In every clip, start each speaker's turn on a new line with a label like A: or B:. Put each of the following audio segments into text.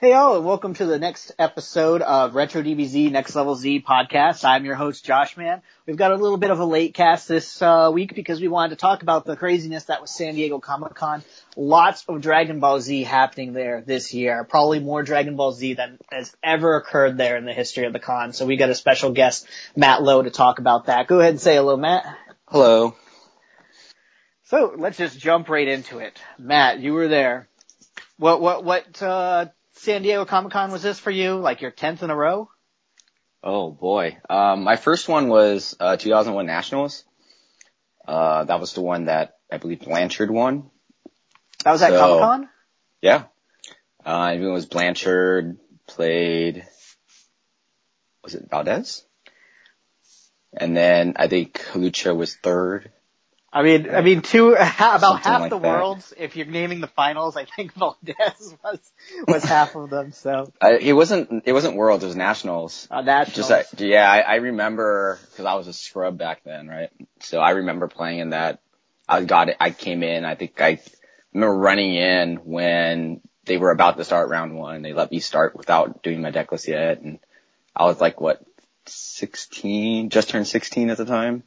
A: Hey all, and welcome to the next episode of Retro DBZ Next Level Z podcast. I'm your host, Josh Man. We've got a little bit of a late cast this week because we wanted to talk about the craziness that was San Diego Comic-Con. Lots of Dragon Ball Z happening there this year. Probably more Dragon Ball Z than has ever occurred there in the history of the con. So we got a special guest, Matt Lowe, to talk about that. Go ahead and say hello, Matt.
B: Hello.
A: So let's just jump right into it. Matt, you were there. What San Diego Comic-Con was this for you? Like your 10th in a row?
B: Oh boy. My first one was 2001 Nationals. That was the one that I believe Blanchard won.
A: That was at Comic-Con?
B: Yeah. I think it was Blanchard played, was it Valdez? And then I think Lucha was third.
A: About half
B: like
A: the
B: that.
A: worlds, if you're naming the finals, I think Valdez was half of them, so.
B: It wasn't Worlds, it was Nationals.
A: Nationals.
B: I remember, cause I was a scrub back then, right? So I remember playing in that. I came in, I remember running in when they were about to start round one. They let me start without doing my deck list yet, and I was like, 16? Just turned 16 at the time.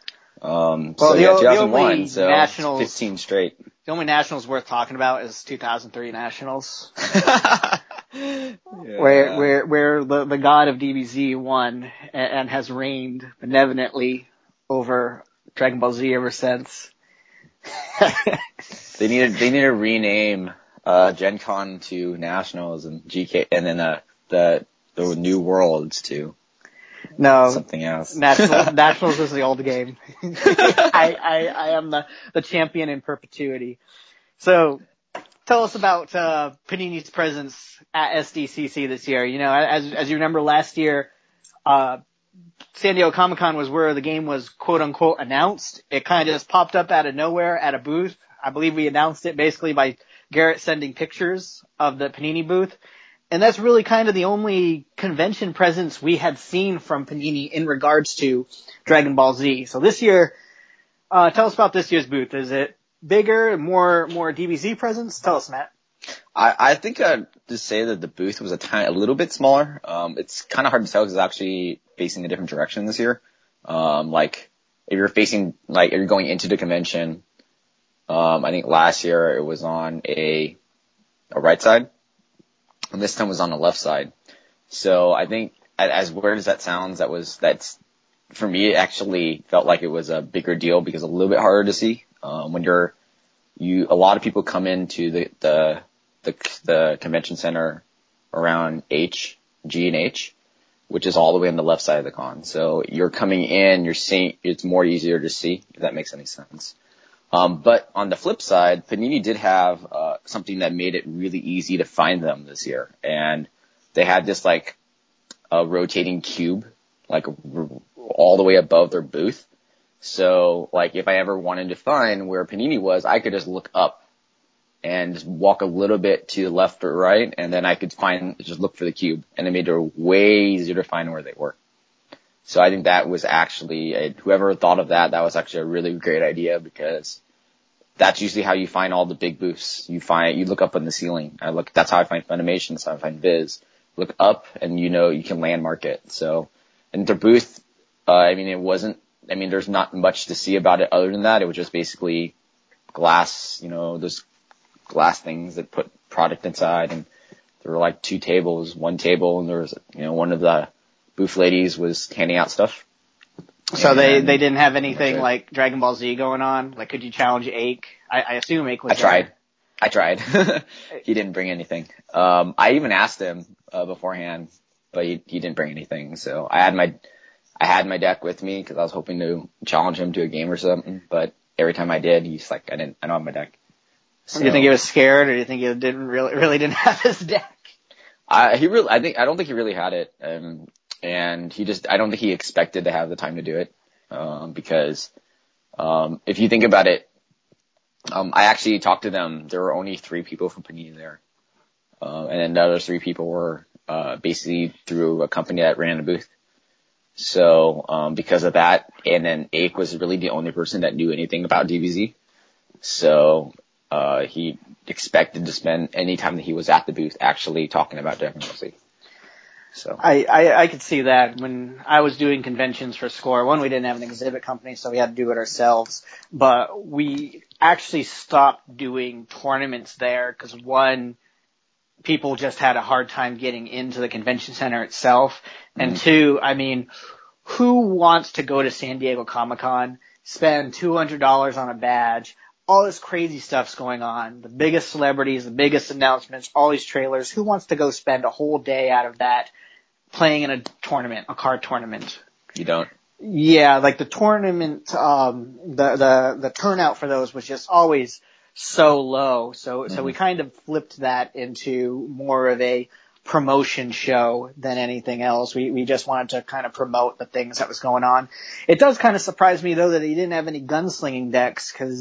B: 2001, so
A: Nationals,
B: 15 straight.
A: The only Nationals worth talking about is 2003 Nationals.
B: Yeah.
A: Where the god of DBZ won and has reigned benevolently over Dragon Ball Z ever since.
B: They need to rename Gen Con to Nationals and GK, and then the New Worlds to something else.
A: Nationals is the old game. I am the champion in perpetuity. So tell us about Panini's presence at SDCC this year. You know, as you remember last year, San Diego Comic-Con was where the game was quote unquote announced. It kind of just popped up out of nowhere at a booth. I believe we announced it basically by Garrett sending pictures of the Panini booth. And that's really kind of the only convention presence we had seen from Panini in regards to Dragon Ball Z. So this year, tell us about this year's booth. Is it bigger, more DBZ presence? Tell us, Matt.
B: I think I'd just say that the booth was a little bit smaller. It's kind of hard to tell because it's actually facing a different direction this year. If you're going into the convention, I think last year it was on a right side. And this time was on the left side. So I think, as weird as that sounds, that's, for me, it actually felt like it was a bigger deal because a little bit harder to see. When a lot of people come into the convention center around G and H, which is all the way on the left side of the con. So you're coming in, you're seeing, it's more easier to see, if that makes any sense. But on the flip side, Panini did have something that made it really easy to find them this year. And they had this a rotating cube, all the way above their booth. So if I ever wanted to find where Panini was, I could just look up and just walk a little bit to the left or right, and then I could just look for the cube. And it made it way easier to find where they were. So I think that was actually, whoever thought of that was actually a really great idea because that's usually how you find all the big booths. You look up on the ceiling. That's how I find Funimation, that's how I find Viz. Look up and you can landmark it. So, and their booth, there's not much to see about it other than that. It was just basically glass, those glass things that put product inside, and there were two tables, one table, and there was, one of the booth ladies was handing out stuff.
A: So they didn't have anything like Dragon Ball Z going on? Could you challenge Ake? I assume Ake was
B: I tried. He didn't bring anything. I even asked him beforehand, but he didn't bring anything. So I had my deck with me because I was hoping to challenge him to a game or something. But every time I did, he's like, I don't have my deck. So,
A: do you think he was scared, or do you think he really didn't have his deck?
B: I don't think he really had it. And I don't think he expected to have the time to do it. Because if you think about it, I actually talked to them. There were only 3 people from Panini there. And then the other 3 people were, basically through a company that ran a booth. So, because of that, and then Ake was really the only person that knew anything about DBZ. So, he expected to spend any time that he was at the booth actually talking about Dragon Ball Z. So
A: I could see that when I was doing conventions for Score. One, we didn't have an exhibit company, so we had to do it ourselves. But we actually stopped doing tournaments there because one, people just had a hard time getting into the convention center itself. And two, I mean, who wants to go to San Diego Comic-Con, spend $200 on a badge, all this crazy stuff's going on, the biggest celebrities, the biggest announcements, all these trailers, who wants to go spend a whole day out of that playing in a tournament, a card tournament?
B: you don't.
A: Yeah, like the tournament, the turnout for those was just always so low. So we kind of flipped that into more of a promotion show than anything else. We just wanted to kind of promote the things that was going on. It does kind of surprise me though that he didn't have any gunslinging decks because,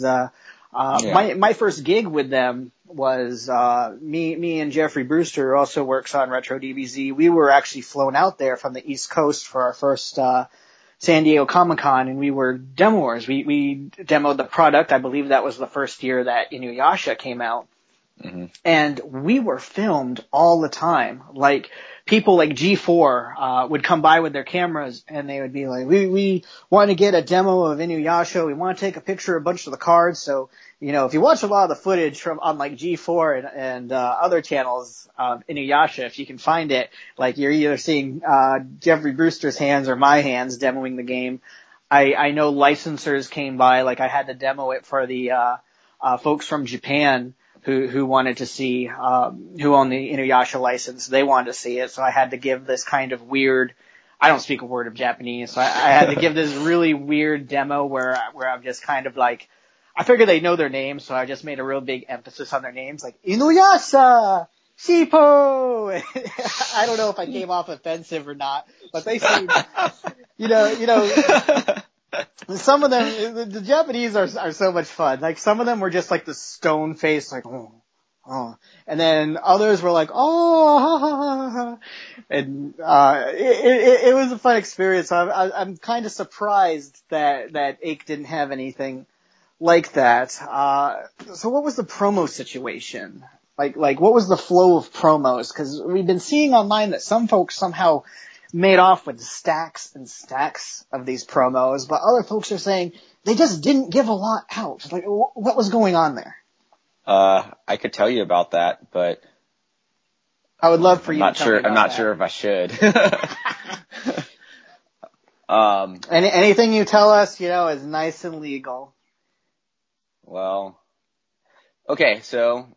A: my first gig with them was, me and Jeffrey Brewster, who also works on Retro DBZ. We were actually flown out there from the East Coast for our first, San Diego Comic-Con, and we were demoers. We demoed the product. I believe that was the first year that Inuyasha came out. And we were filmed all the time. Like, people like G4, would come by with their cameras and they would be like, we want to get a demo of Inuyasha. We want to take a picture of a bunch of the cards. So, you know, if you watch a lot of the footage from on like G4 and other channels of Inuyasha, if you can find it, like you're either seeing, Jeffrey Brewster's hands or my hands demoing the game. I know licensors came by, like I had to demo it for the, folks from Japan who wanted to see, who owned the Inuyasha license. They wanted to see it, so I had to give this kind of weird, I don't speak a word of Japanese, so I had to give this really weird demo where I'm just kind of like, I figured they know their names, so I just made a real big emphasis on their names, like, Inuyasha! Shippo! I don't know if I came off offensive or not, but they seemed, you know, some of them, the Japanese are so much fun. Like, some of them were just like the stone face, like, oh. And then others were like, oh, ha, ha, ha, ha. And, it was a fun experience. I'm kind of surprised that Ake didn't have anything like that. So what was the promo situation? Like, what was the flow of promos? Cause we've been seeing online that some folks somehow made off with stacks and stacks of these promos, but other folks are saying they just didn't give a lot out. Like, what was going on there?
B: I could tell you about that, but
A: I would love for you to tell me about
B: I'm not
A: that.
B: sure if I should.
A: Anything you tell us, you know, is nice and legal.
B: Well, okay, so,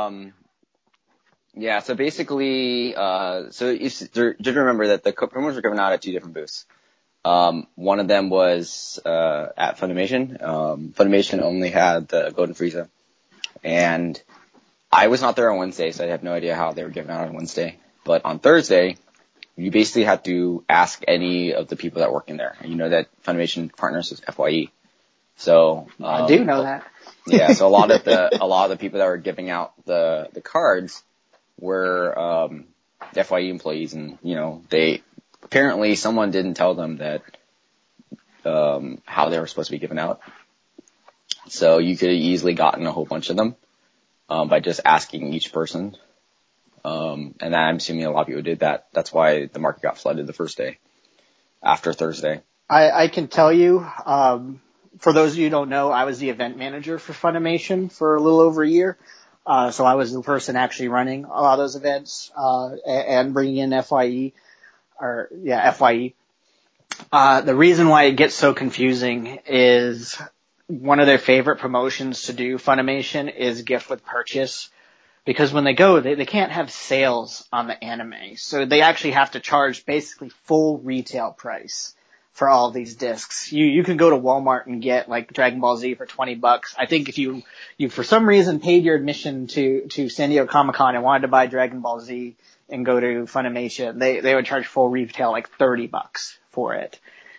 B: yeah, so basically, just remember that the promos were coming out at two different booths. One of them was, at Funimation. Funimation only had the Golden Frieza. And I was not there on Wednesday, so I have no idea how they were giving out on Wednesday. But on Thursday, you basically had to ask any of the people that work in there. You know that Funimation partners with FYE. So,
A: I do know that.
B: Yeah, so a lot of the people that were giving out the cards were, FYE employees, and, you know, apparently someone didn't tell them that, how they were supposed to be given out. So you could have easily gotten a whole bunch of them, by just asking each person. And I'm assuming a lot of people did that. That's why the market got flooded the first day after Thursday.
A: I can tell you, for those of you who don't know, I was the event manager for Funimation for a little over a year. So I was the person actually running a lot of those events, and bringing in FYE. The reason why it gets so confusing is one of their favorite promotions to do, Funimation, is gift with purchase. Because when they go, they can't have sales on the anime. So they actually have to charge basically full retail price for all these discs. You can go to Walmart and get like Dragon Ball Z for $20. I think if you for some reason paid your admission to San Diego Comic-Con and wanted to buy Dragon Ball Z and go to Funimation, they would charge full retail like $30 for it.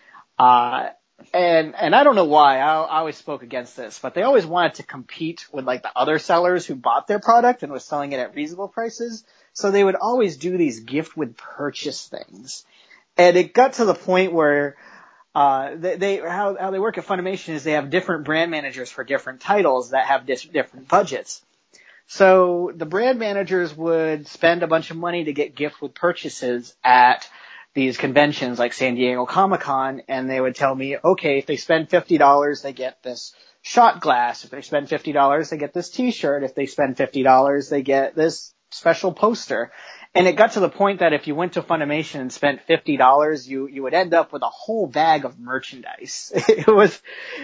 A: And I don't know why, I always spoke against this, but they always wanted to compete with like the other sellers who bought their product and was selling it at reasonable prices. So they would always do these gift with purchase things. And it got to the point where, how they work at Funimation is they have different brand managers for different titles that have different budgets. So the brand managers would spend a bunch of money to get gift with purchases at these conventions like San Diego Comic-Con, and they would tell me, okay, if they spend $50, they get this shot glass. If they spend $50, they get this t-shirt. If they spend $50, they get this special poster. And it got to the point that if you went to Funimation and spent $50, you would end up with a whole bag of merchandise. It was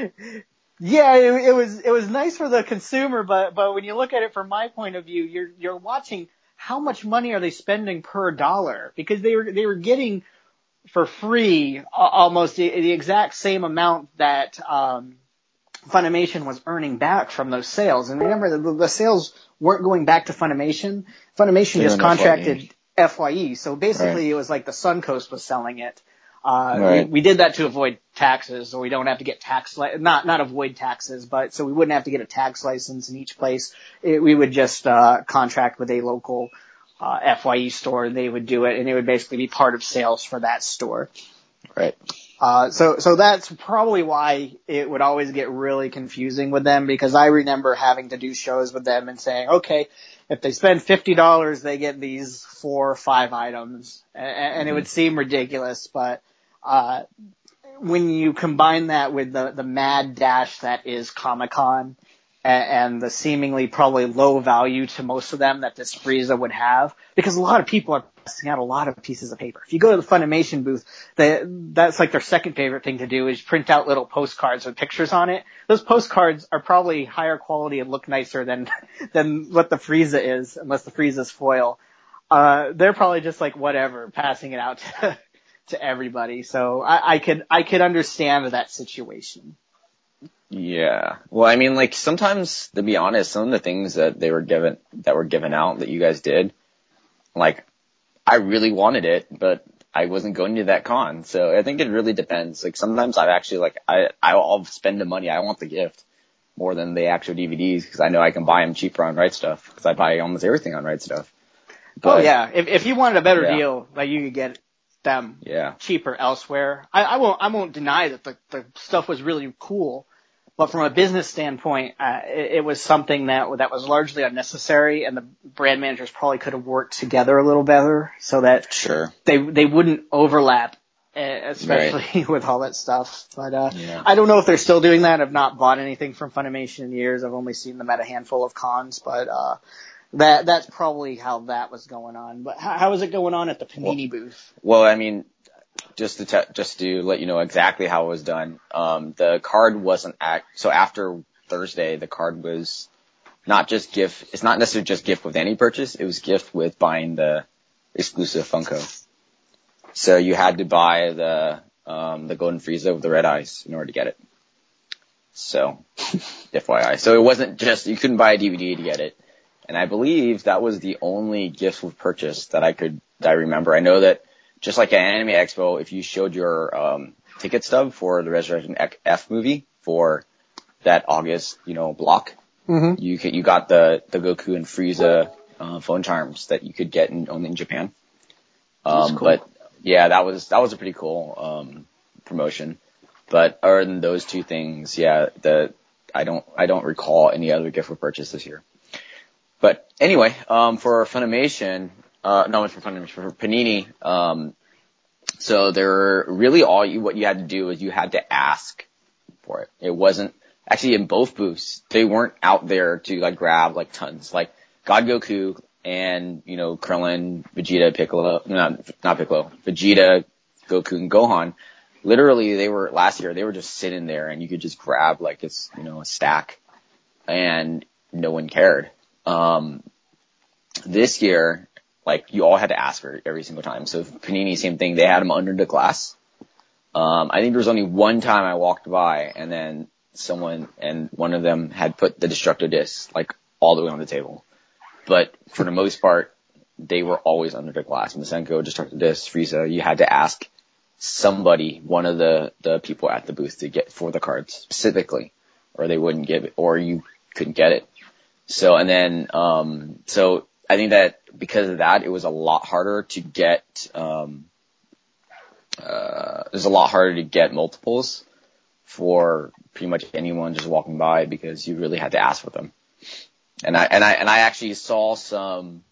A: nice for the consumer, but when you look at it from my point of view, you're watching how much money are they spending per dollar, because they were getting for free almost the exact same amount that Funimation was earning back from those sales. And remember, the sales weren't going back to Funimation. Funimation just contracted FYE. So basically It was like the Suncoast was selling it. We did that to avoid taxes, so we don't have to get not avoid taxes, but so we wouldn't have to get a tax license in each place. We would just contract with a local FYE store, and they would do it, and it would basically be part of sales for that store.
B: Right.
A: So that's probably why it would always get really confusing with them, because I remember having to do shows with them and saying, okay, if they spend $50, they get these 4 or 5 items, and it would seem ridiculous, but when you combine that with the mad dash that is Comic-Con and the seemingly probably low value to most of them that this Frieza would have, because a lot of people are passing out a lot of pieces of paper. If you go to the Funimation booth, that's like their second favorite thing to do is print out little postcards with pictures on it. Those postcards are probably higher quality and look nicer than what the Frieza is, unless the Frieza's foil. They're probably just like whatever, passing it out to everybody. So I could understand that situation.
B: Yeah. Well, I mean, like, sometimes, to be honest, some of the things that were given out that you guys did, like, I really wanted it, but I wasn't going to that con. So I think it really depends. Like, sometimes I've actually, like, I'll spend the money. I want the gift more than the actual DVDs, because I know I can buy them cheaper on Right Stuff, because I buy almost everything on Right Stuff. But,
A: if you wanted a better deal, like, you could get them cheaper elsewhere. I won't deny that the stuff was really cool. But from a business standpoint, it was something that was largely unnecessary, and the brand managers probably could have worked together a little better so that they wouldn't overlap, especially with all that stuff. But I don't know if they're still doing that. I've not bought anything from Funimation in years. I've only seen them at a handful of cons, but that's probably how that was going on. But how is it going on at the Panini booth?
B: Well, I mean, just to let you know exactly how it was done, the card wasn't so after Thursday, the card was not just gift. It's not necessarily just gift with any purchase. It was gift with buying the exclusive Funko. So you had to buy the Golden Frieza with the red eyes in order to get it. So, FYI. So it wasn't just, you couldn't buy a DVD to get it. And I believe that was the only gift with purchase that I remember. I know that just like at Anime Expo, if you showed your ticket stub for the Resurrection F movie for that August, block, you got the Goku and Frieza phone charms that you could get only in Japan. Cool. But yeah, that was a pretty cool promotion. But other than those two things, I don't recall any other gift for purchase this year. But anyway, for Funimation, for Panini, so there really what you had to do is you had to ask for it. It wasn't actually in both booths. They weren't out there to like grab like tons. Like God Goku and Krillin, Vegeta, Piccolo, not Piccolo, Vegeta, Goku, and Gohan. Literally, last year they were just sitting there, and you could just grab like a stack, and no one cared. This year, like, you all had to ask for it every single time. So Panini, same thing. They had them under the glass. I think there was only one time I walked by, and then one of them had put the Destructo disc, like, all the way on the table. But for the most part, they were always under the glass. Masenko, Destructo disc, Frieza, you had to ask somebody, one of the people at the booth to get for the cards specifically, or they wouldn't give it, or you couldn't get it. So, and then, so I think that because of that, it was a lot harder to get, there's a lot harder to get multiples for pretty much anyone just walking by because you really had to ask for them. And I actually saw some,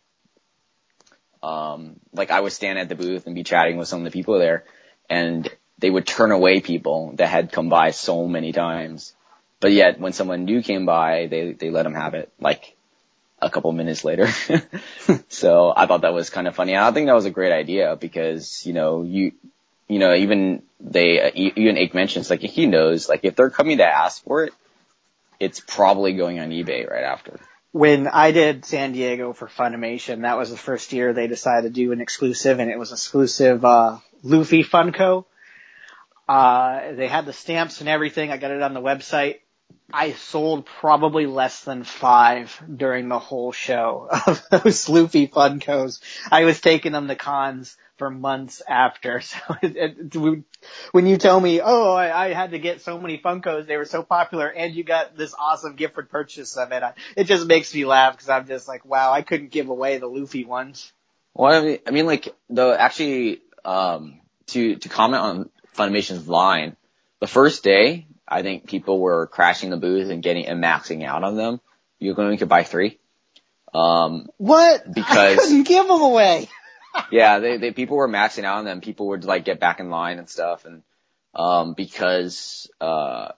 B: like I would stand at the booth and be chatting with some of the people there, and they would turn away people that had come by so many times. But yet when someone new came by, they let them have it like a couple minutes later. So I thought that was kind of funny. I think that was a great idea because, even Ake mentions, like, he knows, like, if they're coming to ask for it, it's probably going on eBay right after.
A: When I did San Diego for Funimation, that was the first year they decided to do an exclusive, and it was exclusive, Luffy Funko. They had the stamps and everything. I got it on the website. I sold probably less than 5 during the whole show of those Luffy Funkos. I was taking them to cons for months after. So when you tell me, I had to get so many Funkos, they were so popular, and you got this awesome gift for purchase of it, it just makes me laugh because I'm just like, wow, I couldn't give away the Luffy ones.
B: Well, I mean, like, to comment on Funimation's line, the first day, I think people were crashing the booth and maxing out on them. You could buy 3.
A: What?
B: Because
A: I couldn't give them away.
B: Yeah, people were maxing out on them. People would like get back in line and stuff. And, because, I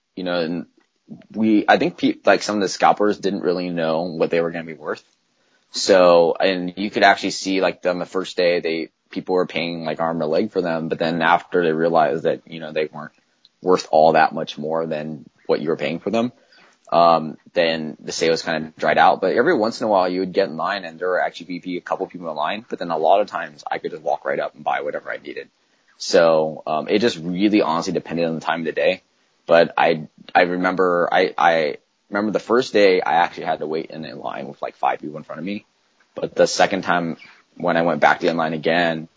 B: think some of the scalpers didn't really know what they were going to be worth. So, and you could actually see like on the first day, people were paying like arm or leg for them. But then after they realized that, they weren't worth all that much more than what you were paying for them, then the sales kind of dried out. But every once in a while you would get in line and there would actually be a couple people in line, but then a lot of times I could just walk right up and buy whatever I needed. So, it just really honestly depended on the time of the day. But I remember, I remember the first day I actually had to wait in a line with like 5 people in front of me. But the second time when I went back to the line again,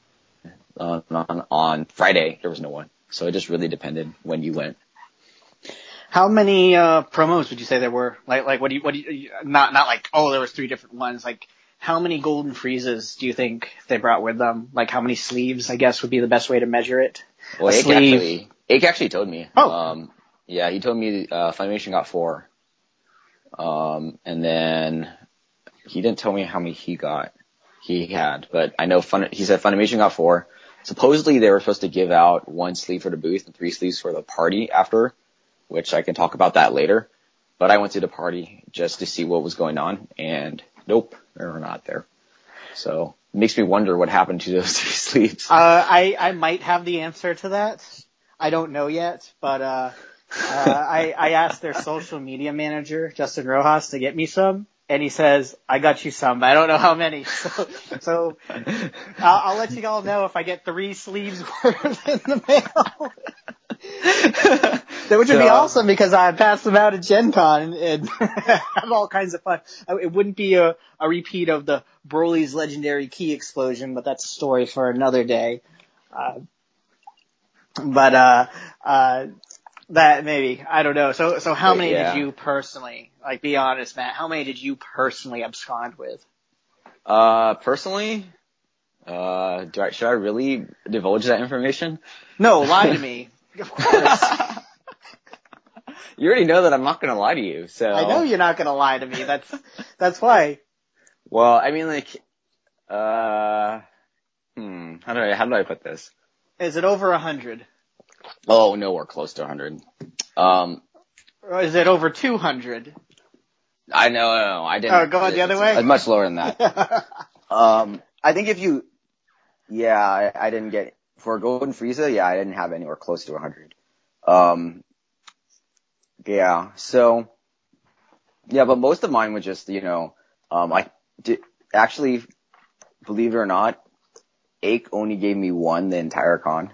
B: on Friday, there was no one. So it just really depended when you went.
A: How many promos would you say there were? Like what do you not like, there was 3 different ones. Like, how many Golden Freezes do you think they brought with them? Like, how many sleeves, I guess, would be the best way to measure it?
B: Well, Ake actually told me.
A: Oh.
B: Yeah, he told me Funimation got 4. And then he didn't tell me how many he had, but I know he said Funimation got 4. Supposedly they were supposed to give out 1 sleeve for the booth and 3 sleeves for the party after, which I can talk about that later. But I went to the party just to see what was going on, and nope, they were not there. So it makes me wonder what happened to those 3 sleeves.
A: I might have the answer to that. I don't know yet, but I asked their social media manager, Justin Rojas, to get me some. And he says, I got you some, but I don't know how many. So I'll let you all know if I get 3 sleeves worth in the mail. Which would be awesome because I pass them out at Gen Con and have all kinds of fun. It wouldn't be a repeat of the Broly's legendary key explosion, but that's a story for another day. That maybe, I don't know. So how many did you personally, like, be honest, Matt, how many did you personally abscond with?
B: Personally, should I really divulge that information?
A: No, lie to me. Of course.
B: You already know that I'm not gonna lie to you, so.
A: I know you're not gonna lie to me. That's why.
B: Well, I mean, like, how do I put this?
A: Is it over 100?
B: Oh, nowhere close to 100.
A: Or is it over 200?
B: I know, I didn't.
A: Oh, go on the other way?
B: Much lower than that. I think I didn't get, for Golden Frieza, I didn't have anywhere close to 100. But most of mine was just, actually, believe it or not, Ake only gave me 1 the entire con.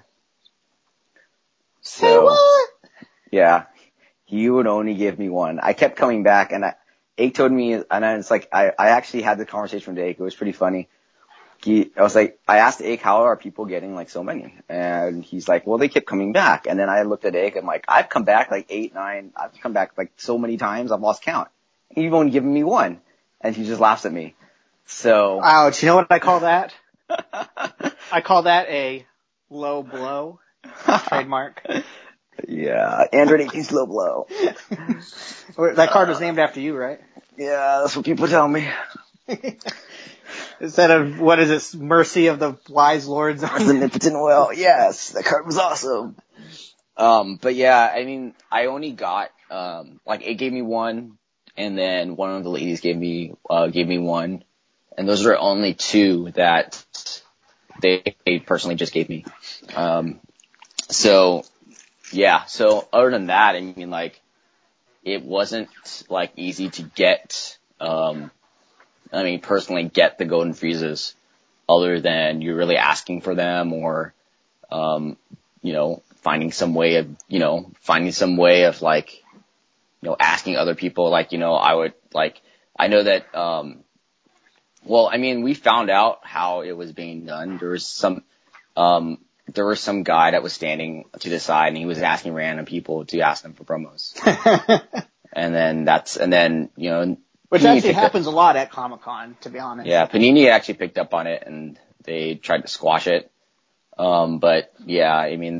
B: So,
A: hey, what?
B: Yeah, he would only give me 1. I kept coming back, and Ake told me, and it's like, I actually had the conversation with Ake. It was pretty funny. I asked Ake, how are people getting like so many? And he's like, well, they kept coming back. And then I looked at Ake, I'm like, I've come back like 8, 9, I've come back like so many times, I've lost count. And you've only given me 1. And he just laughs at me. So.
A: Ouch, you know what I call that? I call that a Low blow. Trademark.
B: Yeah, Android 18's low blow.
A: That card was named after you, right?
B: Yeah, that's what people tell me.
A: Instead of, what is it, Mercy of the Wise Lords?
B: Omnipotent Will. Yes, that card was awesome. But yeah, I mean, I only got, like, it gave me one, and then one of the ladies gave me one, and those are only two that they personally just gave me. So other than that, I mean, like, it wasn't, like, easy to get, personally get the Golden Freezes, other than you're really asking for them, or, finding some way of, like, asking other people, like, I know that, we found out how it was being done. There was some guy that was standing to the side, and he was asking random people to ask them for promos.
A: Which actually happens a lot at Comic-Con, to be honest.
B: Yeah, Panini actually picked up on it, and they tried to squash it. But yeah, I mean,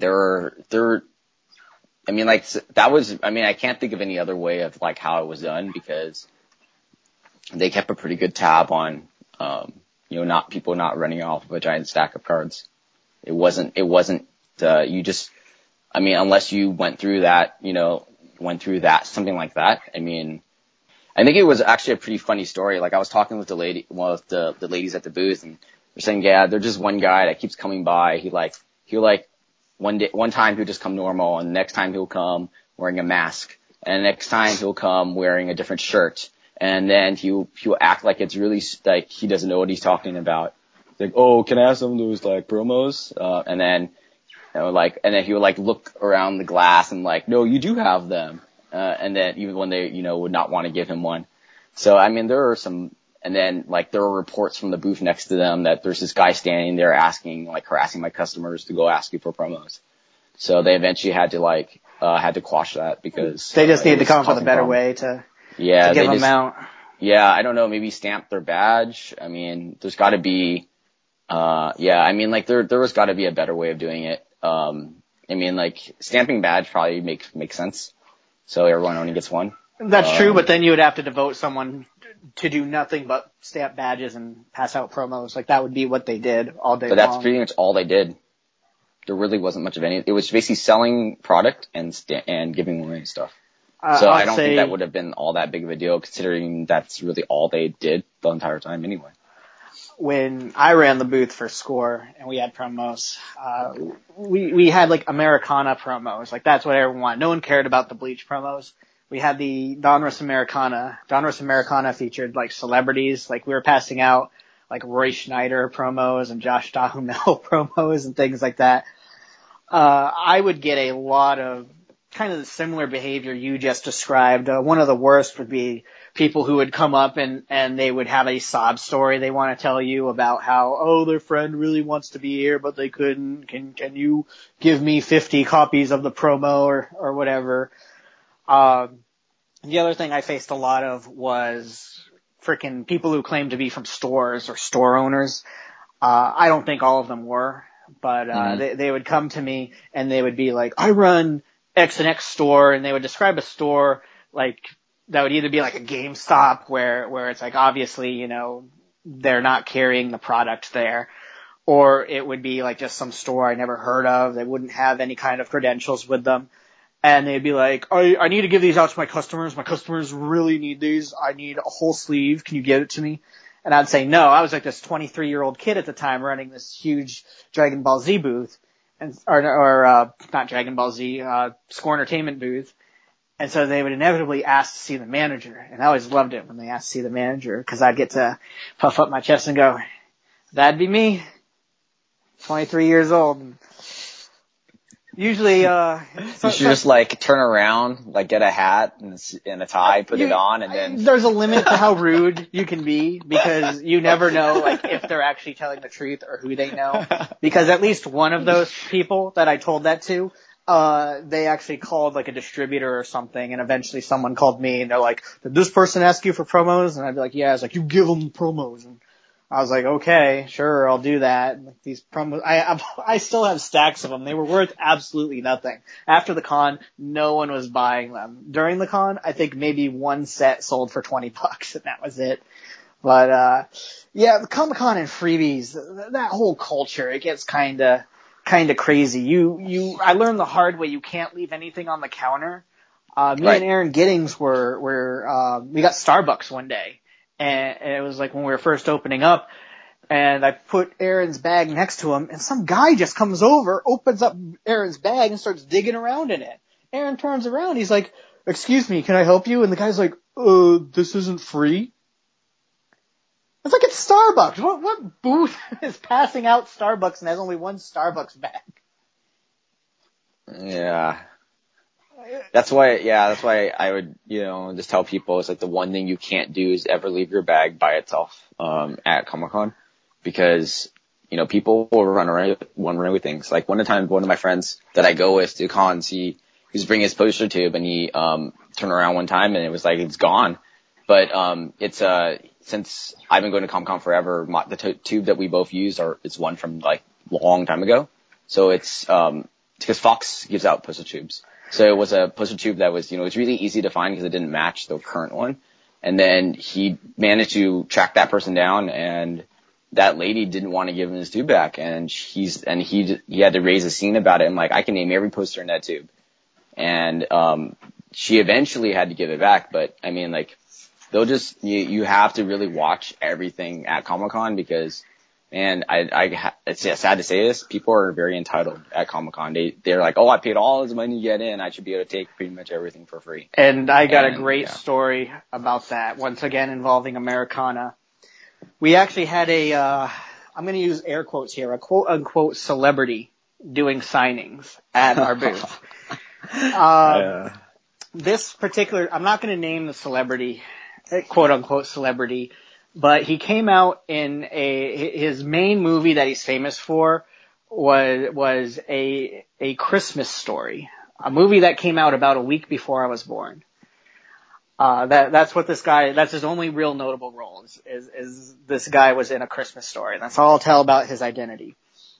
B: I can't think of any other way of, like, how it was done, because they kept a pretty good tab on, people not running off of a giant stack of cards. It wasn't, unless you went through that, something like that. I mean, I think it was actually a pretty funny story. Like, I was talking with the ladies at the booth, and they're saying, yeah, there's just one guy that keeps coming by. One time he'll just come normal, and the next time he'll come wearing a mask, and the next time he'll come wearing a different shirt, and then he'll act like it's really, like, he doesn't know what he's talking about. Like, oh, can I have some of those, like, promos? And then he would, like, look around the glass and, like, no, you do have them. And then even when they, would not want to give him one. So, I mean, there were reports from the booth next to them that there's this guy standing there harassing my customers to go ask you for promos. So they eventually had to quash that, because
A: they just needed to come up with a better way to give them out.
B: Yeah, I don't know, maybe stamp their badge. I mean, there's gotta be, there was gotta be a better way of doing it. Stamping badge probably makes sense. So everyone only gets one.
A: That's true, but then you would have to devote someone to do nothing but stamp badges and pass out promos. Like, that would be what they did all day long.
B: But that's pretty much all they did. There really wasn't much of any. It was basically selling product and giving away stuff. So I don't think that would have been all that big of a deal, considering that's really all they did the entire time anyway.
A: When I ran the booth for Score and we had promos, we had, like, Americana promos. Like, that's what everyone wanted. No one cared about the Bleach promos. We had the Donruss Americana. Donruss Americana featured, like, celebrities. Like, we were passing out, like, Roy Schneider promos and Josh Duhamel promos and things like that. I would get a lot of kind of the similar behavior you just described. One of the worst would be people who would come up and they would have a sob story they want to tell you about how, their friend really wants to be here, but they couldn't. Can you give me 50 copies of the promo or whatever? The other thing I faced a lot of was frickin' people who claimed to be from stores or store owners. I don't think all of them were, but they would come to me and they would be like, I run X and X store, and they would describe a store like that would either be like a GameStop where it's like, obviously, they're not carrying the product there, or it would be like just some store I never heard of. They wouldn't have any kind of credentials with them. And they'd be like, I need to give these out to my customers. My customers really need these. I need a whole sleeve. Can you get it to me? And I'd say no. I was like this 23-year-old kid at the time running this huge Dragon Ball Z booth, or not Dragon Ball Z, Score Entertainment booth. And so they would inevitably ask to see the manager. And I always loved it when they asked to see the manager, because I'd get to puff up my chest and go, that'd be me, 23 years old. Usually,
B: you should just, like, turn around, like, get a hat and a tie, put it on, and then.
A: There's a limit to how rude you can be, because you never know, like, if they're actually telling the truth or who they know. Because at least one of those people that I told that to, they actually called, like, a distributor or something, and eventually someone called me, and they're like, did this person ask you for promos? And I'd be like, yeah. I was like, you give them promos. And I was like, okay, sure, I'll do that. Like these promos, I still have stacks of them. They were worth absolutely nothing. After the con, no one was buying them. During the con, I think maybe one set sold for $20 and that was it. But, yeah, the Comic-Con and freebies, that whole culture, it gets kinda crazy. I learned the hard way, you can't leave anything on the counter. Me and Aaron Giddings we got Starbucks one day. And it was like when we were first opening up, and I put Aaron's bag next to him, and some guy just comes over, opens up Aaron's bag, and starts digging around in it. Aaron turns around, he's like, "Excuse me, can I help you?" And the guy's like, "This isn't free." It's like it's Starbucks. What booth is passing out Starbucks and has only one Starbucks bag?
B: Yeah. That's why I would, just tell people it's like the one thing you can't do is ever leave your bag by itself, at Comic-Con, because, people will run around with things. Like one of my friends that I go with to cons, he was bringing his poster tube and he, turned around one time and it was like, it's gone. But, since I've been going to Comic-Con forever, the tube that we both use it's one from like a long time ago. So it's, because Fox gives out poster tubes. So it was a poster tube that was, it's really easy to find because it didn't match the current one. And then he managed to track that person down, and that lady didn't want to give him his tube back. And he had to raise a scene about it. I'm like, I can name every poster in that tube. And, she eventually had to give it back. But I mean, like, they'll just, you have to really watch everything at Comic-Con because, man, it's sad to say this, people are very entitled at Comic-Con. They're like, oh, I paid all this money to get in, I should be able to take pretty much everything for free.
A: And I got a great story about that, once again involving Americana. We actually had I'm gonna use air quotes here, a quote unquote celebrity doing signings at our booth. This particular, I'm not gonna name the celebrity, quote unquote celebrity, but he came out in his main movie that he's famous for was a Christmas Story, a movie that came out about a week before I was born. That's what this guy, that's his only real notable role is this guy was in A Christmas Story. And that's all I'll tell about his identity.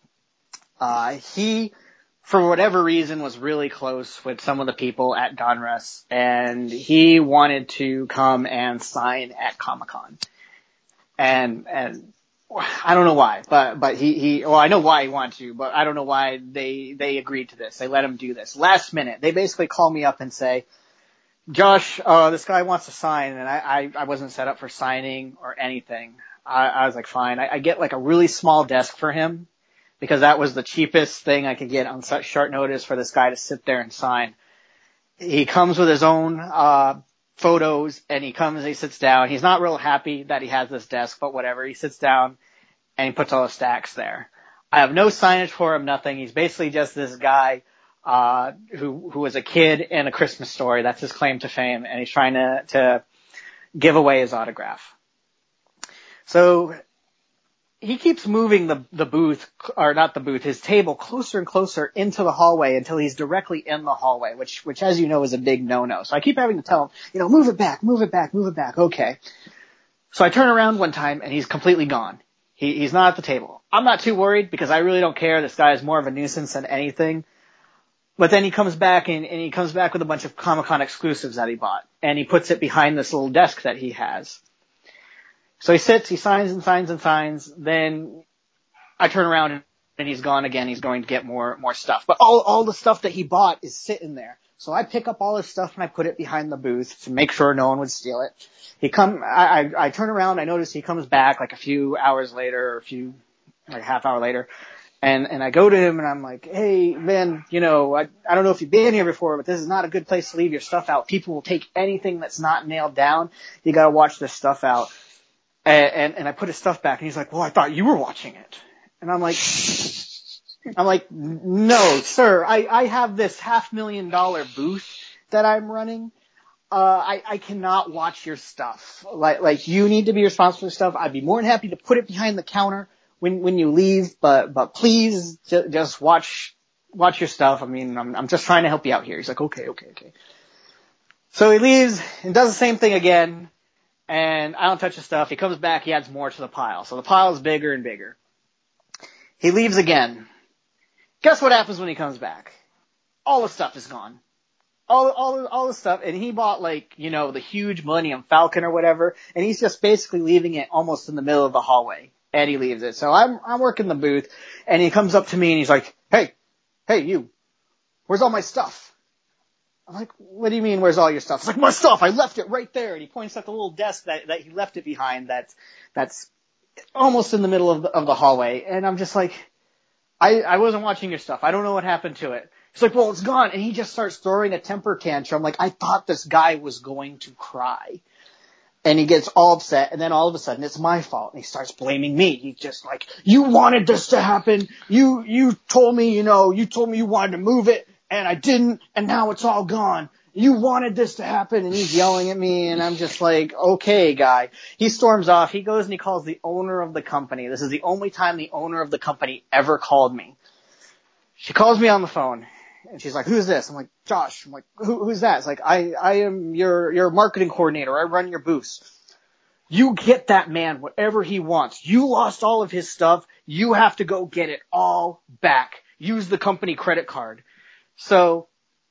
A: He, for whatever reason, was really close with some of the people at Donruss, and he wanted to come and sign at Comic-Con. And I don't know why, but well, I know why he wanted to, but I don't know why they agreed to this. They let him do this. Last minute, they basically call me up and say, Josh, this guy wants to sign, and I wasn't set up for signing or anything. I was like, fine. I get like a really small desk for him, because that was the cheapest thing I could get on such short notice for this guy to sit there and sign. He comes with his own, photos, and he sits down. He's not real happy that he has this desk, but whatever. He sits down and he puts all the stacks there. I have no signage for him, nothing. He's basically just this guy, who was a kid in A Christmas Story. That's his claim to fame, and he's trying to give away his autograph. So he keeps moving the booth, or not the booth, his table closer and closer into the hallway until he's directly in the hallway, which as you know is a big no-no. So I keep having to tell him, move it back, move it back, move it back. Okay. So I turn around one time and he's completely gone. He's not at the table. I'm not too worried because I really don't care. This guy is more of a nuisance than anything. But then he comes back and he comes back with a bunch of Comic-Con exclusives that he bought, and he puts it behind this little desk that he has. So he sits, he signs and signs and signs. Then I turn around and he's gone again. He's going to get more stuff. But all the stuff that he bought is sitting there. So I pick up all his stuff and I put it behind the booth to make sure no one would steal it. I turn around, I notice he comes back like a few hours later, like a half hour later. And I go to him and I'm like, hey, man, I don't know if you've been here before, but this is not a good place to leave your stuff out. People will take anything that's not nailed down. You gotta watch this stuff out. And I put his stuff back and he's like, well, I thought you were watching it. And I'm like, no, sir, I have this $500,000 booth that I'm running. I cannot watch your stuff. Like you need to be responsible for stuff. I'd be more than happy to put it behind the counter when you leave, but please just watch your stuff. I mean, I'm just trying to help you out here. He's like, okay. So he leaves and does the same thing again. and I don't touch his stuff. He comes back, he adds more to the pile. So the pile is bigger and bigger. He leaves again. Guess what happens when he comes back? All the stuff is gone. All the stuff, and he bought like, you know, the huge Millennium Falcon or whatever, and he's just basically leaving it almost in the middle of the hallway. And he leaves it. So I'm working the booth, and he comes up to me and he's like, hey, you, where's all my stuff? I'm like, what do you mean, where's all your stuff? He's like, my stuff, I left it right there. And he points at the little desk that he left it behind that's almost in the middle of the hallway. And I'm just like, I wasn't watching your stuff. I don't know what happened to it. He's like, well, it's gone. And he just starts throwing a temper tantrum. Like, I thought this guy was going to cry. And he gets all upset, and then all of a sudden it's my fault, and he starts blaming me. He's just like, you wanted this to happen. You told me, you wanted to move it, and I didn't, and now it's all gone. You wanted this to happen, and he's yelling at me, and I'm just like, okay, guy. He storms off. He goes and he calls the owner of the company. This is the only time the owner of the company ever called me. She calls me on the phone. And she's like, who's this? I'm like, Josh. I'm like, who's that? It's like, I am your marketing coordinator. I run your booths. You get that man whatever he wants. You lost all of his stuff. You have to go get it all back. Use the company credit card. So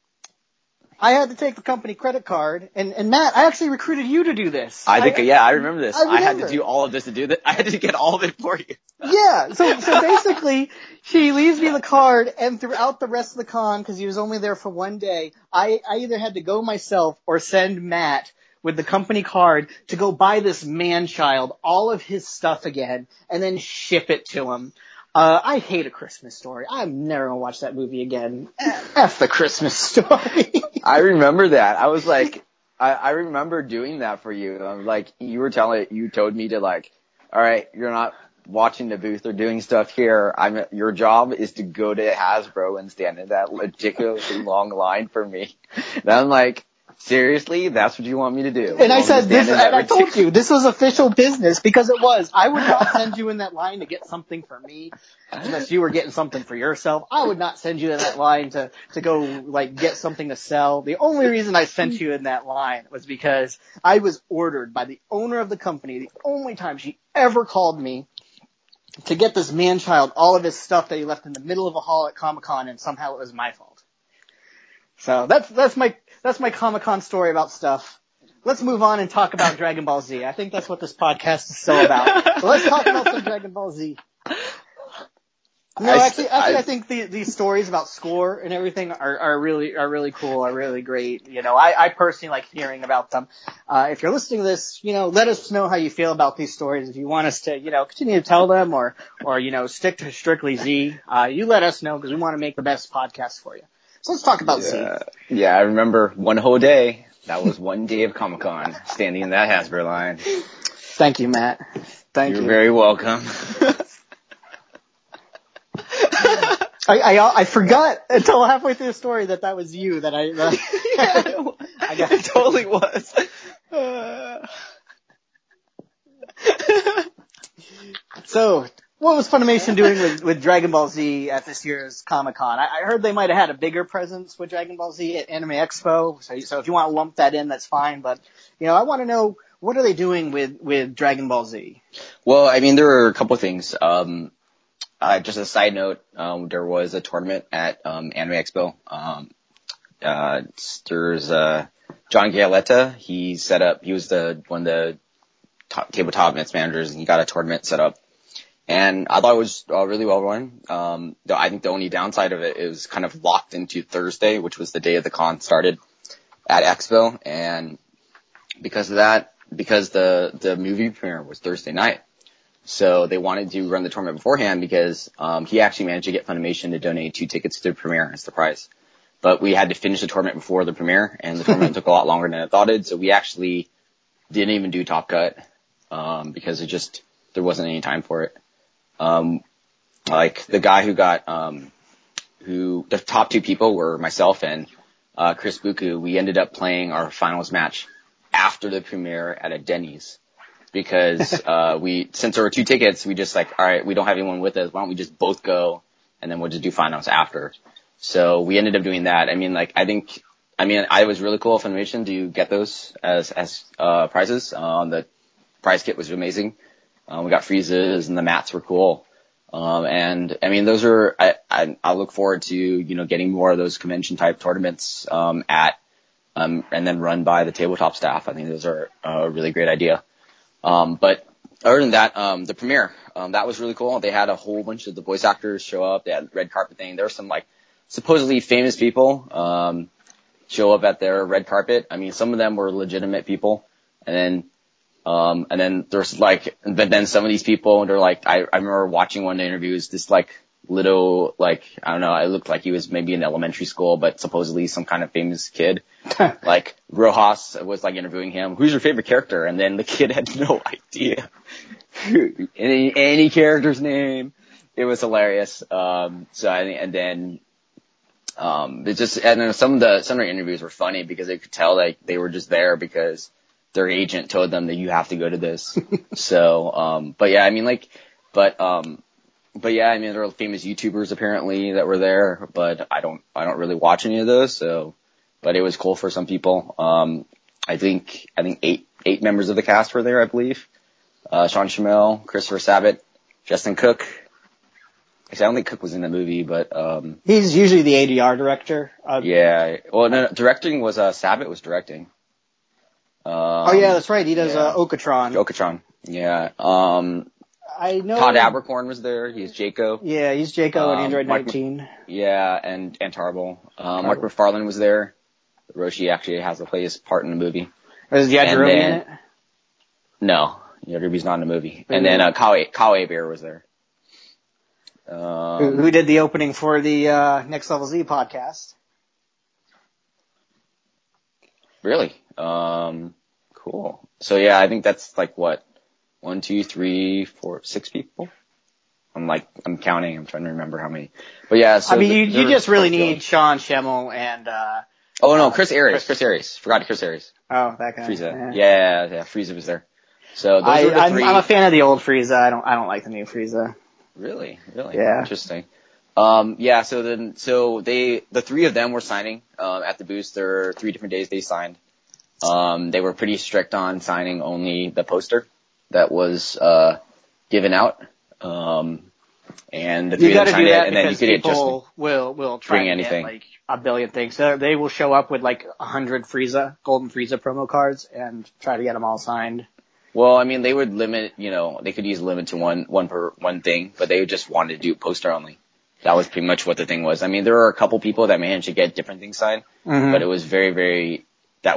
A: I had to take the company credit card, and Matt, I actually recruited you to do this.
B: I remember this. I had to do all of this to do that. I had to get all of it for you.
A: Yeah, so basically, she leaves me the card, and throughout the rest of the con, because he was only there for one day, I either had to go myself or send Matt with the company card to go buy this man-child all of his stuff again, and then ship it to him. I hate A Christmas Story. I'm never gonna watch that movie again. F the Christmas Story.
B: I remember that. I was like, I remember doing that for you. I was like, you told me to like, all right, you're not watching the booth or doing stuff here. Your job is to go to Hasbro and stand in that ridiculously long line for me. And I'm like, seriously? That's what you want me to do?
A: And I said this, and I told you, this was official business because it was. I would not send you in that line to get something for me unless you were getting something for yourself. I would not send you in that line to go, like, get something to sell. The only reason I sent you in that line was because I was ordered by the owner of the company, the only time she ever called me, to get this man-child all of his stuff that he left in the middle of a hall at Comic-Con, and somehow it was my fault. So that's my Comic-Con story about stuff. Let's move on and talk about Dragon Ball Z. I think that's what this podcast is so about. So let's talk about some Dragon Ball Z. No, I think these stories about Score and everything are really cool, are really great. You know, I personally like hearing about them. If you're listening to this, you know, let us know how you feel about these stories. If you want us to, you know, continue to tell them or, you know, stick to strictly Z, you let us know because we want to make the best podcast for you. So let's talk about Z.
B: Yeah, I remember one whole day. That was one day of Comic-Con, standing in that Hasbro line.
A: Thank you, Matt. Thank you.
B: You're very welcome.
A: I forgot until halfway through the story that was you that I got.
B: It totally was.
A: So, what was Funimation doing with Dragon Ball Z at this year's Comic-Con? I heard they might have had a bigger presence with Dragon Ball Z at Anime Expo, so if you want to lump that in, that's fine, but, you know, I want to know, what are they doing with Dragon Ball Z?
B: Well, I mean, there are a couple of things. Just a side note, there was a tournament at Anime Expo. There's John Galetta. He was one of the tabletop mix managers, and he got a tournament set up. And I thought it was really well run. I think the only downside of it is kind of locked into Thursday, which was the day of the con started at Expo. And because of that, because the movie premiere was Thursday night, so they wanted to run the tournament beforehand because he actually managed to get Funimation to donate 2 tickets to the premiere as the prize. But we had to finish the tournament before the premiere, and the tournament took a lot longer than I thought it. So we actually didn't even do Top Cut because there wasn't any time for it. Like the guy who got the top 2 people were myself and Chris Buku. We ended up playing our finals match after the premiere at a Denny's. Because, since there were 2 tickets, we just like, all right, we don't have anyone with us. Why don't we just both go and then we'll just do finals after. So we ended up doing that. I mean, like, I think I mean, I was really cool of Funimation to get those as prizes. The prize kit was amazing. We got Friezas and the mats were cool. And I mean, those are, I look forward to, you know, getting more of those convention type tournaments, and then run by the tabletop staff. I think those are a really great idea. But other than that, the premiere, that was really cool. They had a whole bunch of the voice actors show up. They had the red carpet thing. There were some like supposedly famous people, show up at their red carpet. I mean, some of them were legitimate people. And then there's like, but then some of these people, they're like, I remember watching one of the interviews, this like little, like, I don't know, it looked like he was maybe in elementary school, but supposedly some kind of famous kid. Like Rojas was like interviewing him, who's your favorite character? And then the kid had no idea any character's name. It was hilarious. So I think, and then some of the interviews were funny because they could tell like they were just there because their agent told them that you have to go to this. So, but yeah, I mean yeah, I mean, there are famous YouTubers apparently that were there, but I don't really watch any of those. So, but it was cool for some people. I think eight members of the cast were there, I believe. Sean Schemmel, Christopher Sabat, Justin Cook. Actually, I don't think Cook was in the movie, but,
A: he's usually the ADR director.
B: Yeah. Well, no, directing was, Sabat was directing.
A: Oh yeah, that's right. He does, Okatron.
B: Okatron. Yeah.
A: I know.
B: Todd Abercorn was there. He's Jaco.
A: Yeah, he's Jaco in Android 19.
B: Yeah, and Tarble. Mark McFarlane was there. Roshi actually has to play his part in the movie.
A: Was Yajirobe in it?
B: No, Yajirobe's not in the movie. And then Kawhi Bear was there.
A: Who did the opening for the Next Level Z podcast?
B: Really? Cool. So yeah, I think that's like what? 1, 2, 3, 4, 6 people? I'm counting. I'm trying to remember how many. But yeah, so.
A: I mean, you just really need Sean Schemmel and,
B: oh no, Chris Ayres. Forgot Chris Ayres.
A: Oh, that guy.
B: Frieza. Yeah, Frieza was there. So those are the three.
A: I'm a fan of the old Frieza. I don't like the new Frieza.
B: Really?
A: Yeah.
B: Interesting. Yeah, so the three of them were signing, at the booth. There were 3 different days they signed. They were pretty strict on signing only the poster that was, given out. And the three of them signed it, and then you could
A: people will try
B: bring
A: to
B: anything.
A: Get like a billion things. So they will show up with like 100 Golden Frieza promo cards and try to get them all signed.
B: Well, I mean, they would limit, they could use limit to one thing, but they just wanted to do poster only. That was pretty much what the thing was. I mean, there were a couple people that managed to get different things signed, but it was very, very, it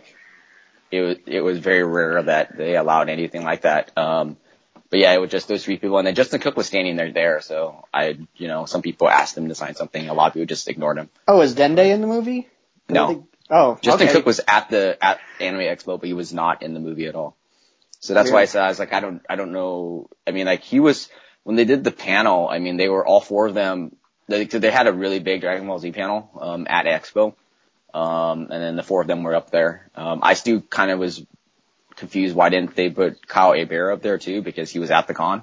B: was very rare that they allowed anything like that. But yeah, it was just those 3 people, and then Justin Cook was standing there, so some people asked him to sign something, a lot of people just ignored him.
A: Oh, is Dende in the movie?
B: No. Justin Cook was at Anime Expo, but he was not in the movie at all. So that's why I was like, I don't know. I mean, like when they did the panel, I mean, they were all 4 of them. They had a really big Dragon Ball Z panel, at Expo. And then the 4 of them were up there. I still kind of was confused. Why didn't they put Kyle Hebert up there too? Because he was at the con.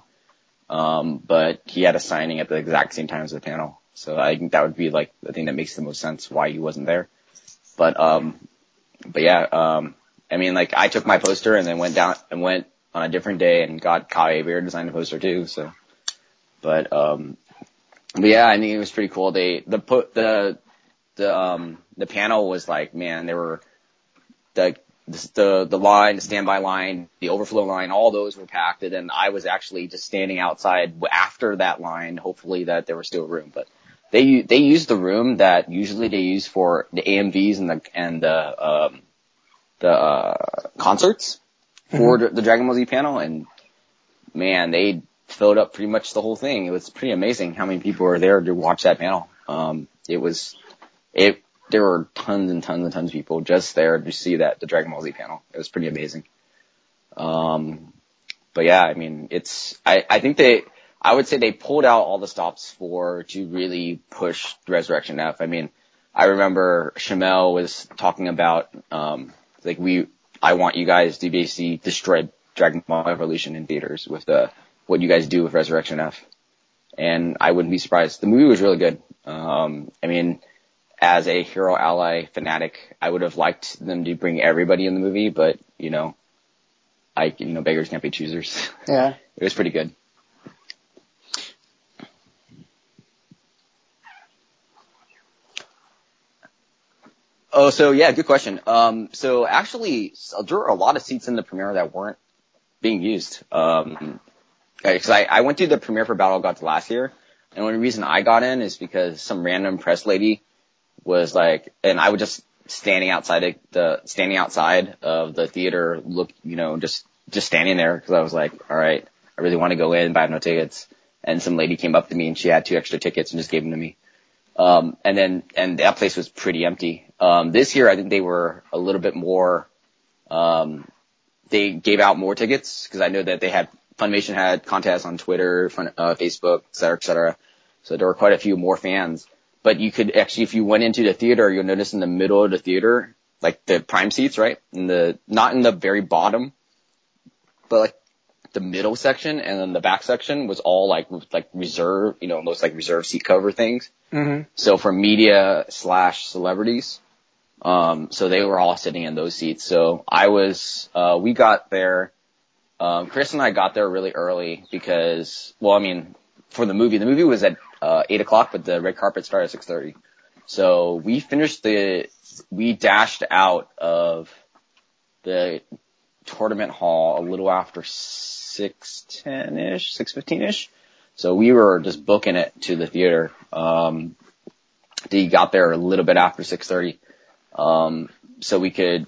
B: But he had a signing at the exact same time as the panel. So I think that would be like the thing that makes the most sense why he wasn't there. But yeah, I mean, like, I took my poster and then went on a different day and got Kyle Hebert to sign the poster too, so. But yeah, I think it was pretty cool. The panel was like, man, there were the line, the standby line, the overflow line, all those were packed, and then I was actually just standing outside after that line, hopefully that there was still room. But they used the room that usually they use for the AMVs and the concerts for the Dragon Ball Z panel, and man, they filled up pretty much the whole thing. It was pretty amazing how many people were there to watch that panel. There were tons and tons and tons of people just there to see the Dragon Ball Z panel. It was pretty amazing. But yeah, I mean, I think I would say they pulled out all the stops to really push Resurrection F. I mean, I remember Schemmel was talking about, I want you guys to basically destroy Dragon Ball Evolution in theaters with what you guys do with Resurrection F. And I wouldn't be surprised. The movie was really good. I mean, as a Hero Ally fanatic, I would have liked them to bring everybody in the movie, but, beggars can't be choosers.
A: Yeah.
B: It was pretty good. Oh, so yeah, good question. So actually, there were a lot of seats in the premiere that weren't being used. Because I went to the premiere for Battle of Gods last year, and the only reason I got in is because some random press lady was like, and I was just standing outside of the theater, just standing there because I was like, all right, I really want to go in, but I have no tickets. And some lady came up to me and she had 2 extra tickets and just gave them to me. And that place was pretty empty. This year I think they were a little bit more, they gave out more tickets because I know that Funimation had contests on Twitter, Facebook, et cetera, et cetera. So there were quite a few more fans. But you could actually, if you went into the theater, you'll notice in the middle of the theater, like the prime seats, right? Not in the very bottom, but like the middle section and then the back section was all like reserve, those like reserve seat cover things.
A: Mm-hmm.
B: So for media / celebrities. So they were all sitting in those seats. So we got there, Chris and I got there really early because, for the movie was at 8:00, but the red carpet started at 6:30. So we dashed out of the tournament hall a little after 6:10-ish, 6:15-ish. So we were just booking it to the theater. They got there a little bit after 6:30. So we could,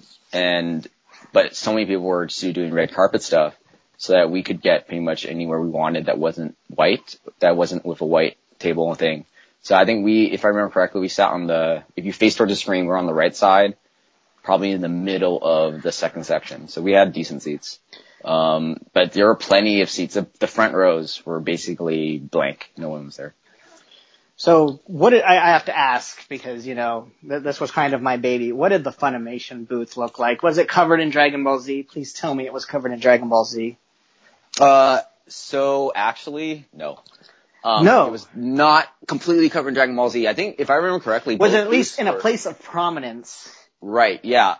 B: but so many people were just doing red carpet stuff so that we could get pretty much anywhere we wanted that wasn't with a white table and thing. So I think if I remember correctly, we sat if you face towards the screen, we're on the right side, probably in the middle of the second section. So we had decent seats. But there were plenty of seats. The front rows were basically blank. No one was there.
A: So I have to ask because, this was kind of my baby. What did the Funimation booth look like? Was it covered in Dragon Ball Z? Please tell me it was covered in Dragon Ball Z.
B: So actually, no.
A: No.
B: It was not completely covered in Dragon Ball Z. I think, if I remember correctly,
A: was it at least in a place of prominence?
B: Right, yeah.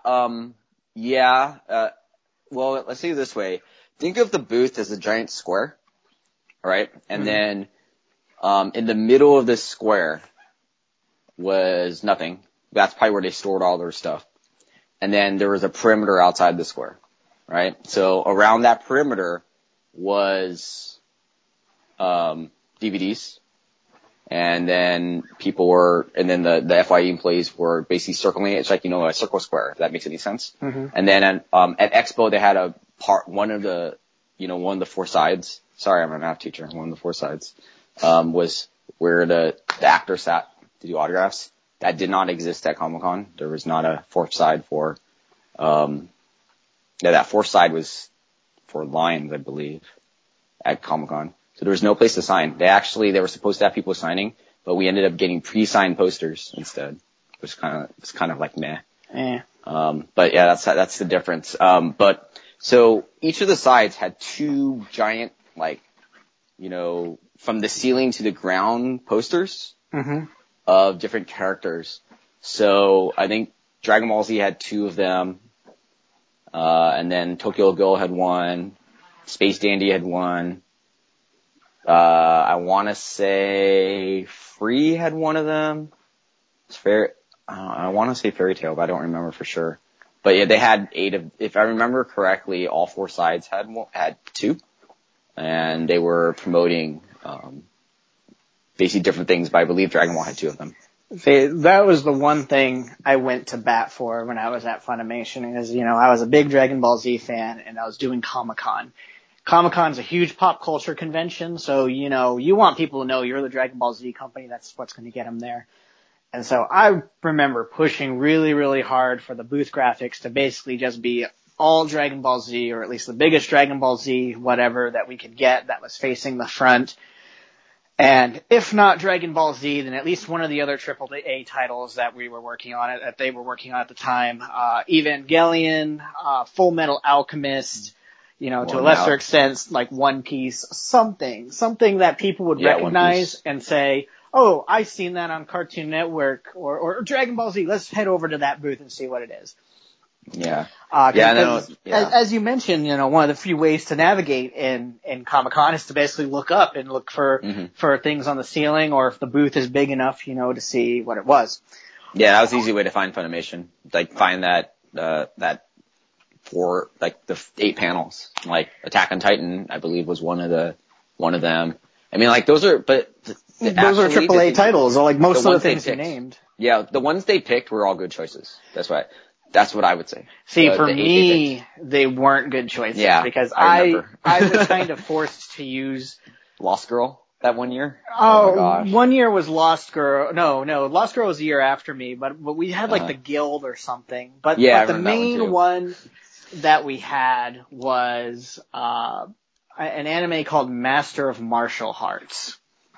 B: Well, let's say it this way. Think of the booth as a giant square, right? And then, in the middle of this square was nothing. That's probably where they stored all their stuff. And then there was a perimeter outside the square, right? So around that perimeter was, DVDs. And then the FYE employees were basically circling it. It's like, a circle square, if that makes any sense.
A: Mm-hmm.
B: And then at Expo, they had one of the 4 sides. Sorry, I'm a math teacher. One of the 4 sides, was where the actor sat to do autographs. That did not exist at Comic-Con. There was not a 4th side that 4th side was for lines, I believe, at Comic-Con. So there was no place to sign. They were supposed to have people signing, but we ended up getting pre-signed posters instead, which was kind of like meh.
A: Yeah.
B: But yeah, that's the difference. But so each of the sides had 2 giant, from the ceiling to the ground posters of different characters. So I think Dragon Ball Z had 2 of them, and then Tokyo Ghoul had 1, Space Dandy had 1. I want to say Free had 1 of them. I want to say Fairy Tail, but I don't remember for sure. But yeah, they had 8 if I remember correctly, all 4 sides had 2, and they were promoting, basically different things, but I believe Dragon Ball had 2 of them.
A: See, that was the one thing I went to bat for when I was at Funimation is, I was a big Dragon Ball Z fan and I was doing Comic-Con. Comic-Con's a huge pop culture convention, so, you want people to know you're the Dragon Ball Z company. That's what's going to get them there. And so I remember pushing really, really hard for the booth graphics to basically just be all Dragon Ball Z, or at least the biggest Dragon Ball Z, whatever, that we could get that was facing the front. And if not Dragon Ball Z, then at least one of the other AAA titles that they were working on at the time. Evangelion, Full Metal Alchemist, to a lesser extent, like One Piece, something that people would recognize and say, oh, I've seen that on Cartoon Network or Dragon Ball Z. Let's head over to that booth and see what it is.
B: Yeah.
A: As you mentioned, one of the few ways to navigate in Comic-Con is to basically look up and look for things on the ceiling, or if the booth is big enough, to see what it was.
B: Yeah, that was an easy way to find Funimation. Like, find that for, like, the 8 panels. Like, Attack on Titan, I believe, was one of them. I mean, like, those are
A: AAA titles, or like most of the things you named.
B: Yeah, the ones they picked were all good choices. That's what I would say.
A: See, for me, they weren't good choices. Yeah, because I was kind of forced to use
B: Lost Girl that one year.
A: Oh my gosh. 1 year was Lost Girl. No, Lost Girl was a year after me, but we had like the Guild or something. But the main one that we had was an anime called Master of Martial Arts.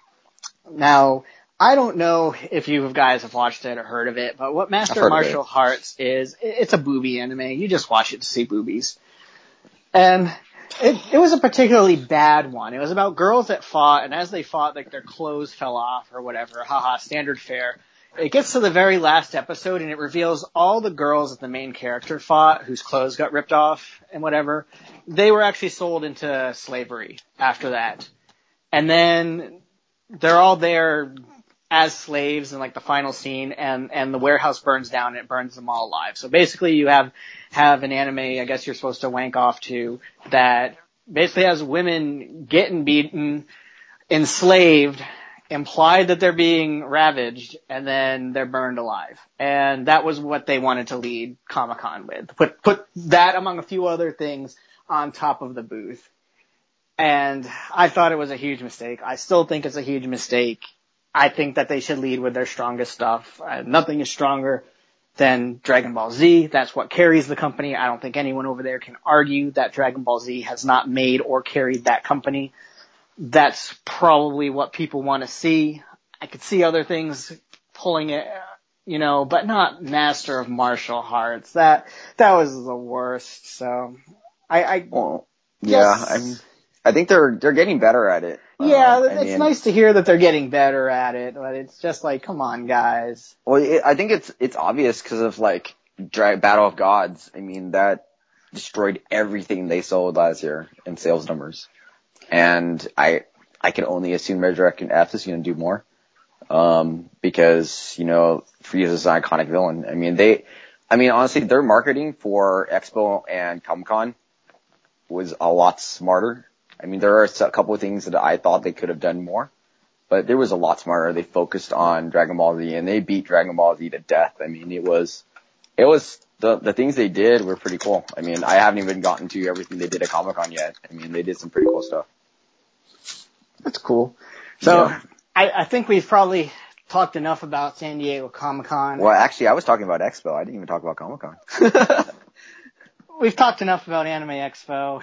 A: Now, I don't know if you guys have watched it or heard of it, but what Master of Martial Arts is, it's a booby anime. You just watch it to see boobies. And it was a particularly bad one. It was about girls that fought, and as they fought, like, their clothes fell off or whatever. Haha, standard fare. It gets to the very last episode, and it reveals all the girls that the main character fought, whose clothes got ripped off and whatever, they were actually sold into slavery after that. And then they're all there as slaves in like the final scene, and the warehouse burns down and it burns them all alive. So basically you have an anime, I guess you're supposed to wank off to, that basically has women getting beaten, enslaved, implied that they're being ravaged, and then they're burned alive. And that was what they wanted to lead Comic-Con with. Put that among a few other things on top of the booth. And I thought it was a huge mistake. I still think it's a huge mistake. I think that they should lead with their strongest stuff. Nothing is stronger than Dragon Ball Z. That's what carries the company. I don't think anyone over there can argue that Dragon Ball Z has not made or carried that company. That's probably what people want to see. I could see other things pulling it, but not Master of Martial Arts. That was the worst. So I
B: think they're getting better at it.
A: Yeah, it's nice to hear that they're getting better at it, but it's just like, come on, guys.
B: Well, I think it's obvious because of like Battle of Gods. I mean, that destroyed everything they sold last year in sales numbers, and I can only assume Resurrection F is going to do more, because Frieza's an iconic villain. I mean, honestly, their marketing for Expo and Comic-Con was a lot smarter. I mean, there are a couple of things that I thought they could have done more, but there was a lot smarter. They focused on Dragon Ball Z, and they beat Dragon Ball Z to death. I mean, it was the things they did were pretty cool. I mean, I haven't even gotten to everything they did at Comic-Con yet. I mean, they did some pretty cool stuff.
A: That's cool. So, yeah. I think we've probably talked enough about San Diego Comic-Con.
B: Well, actually, I was talking about Expo. I didn't even talk about Comic-Con.
A: We've talked enough about Anime Expo.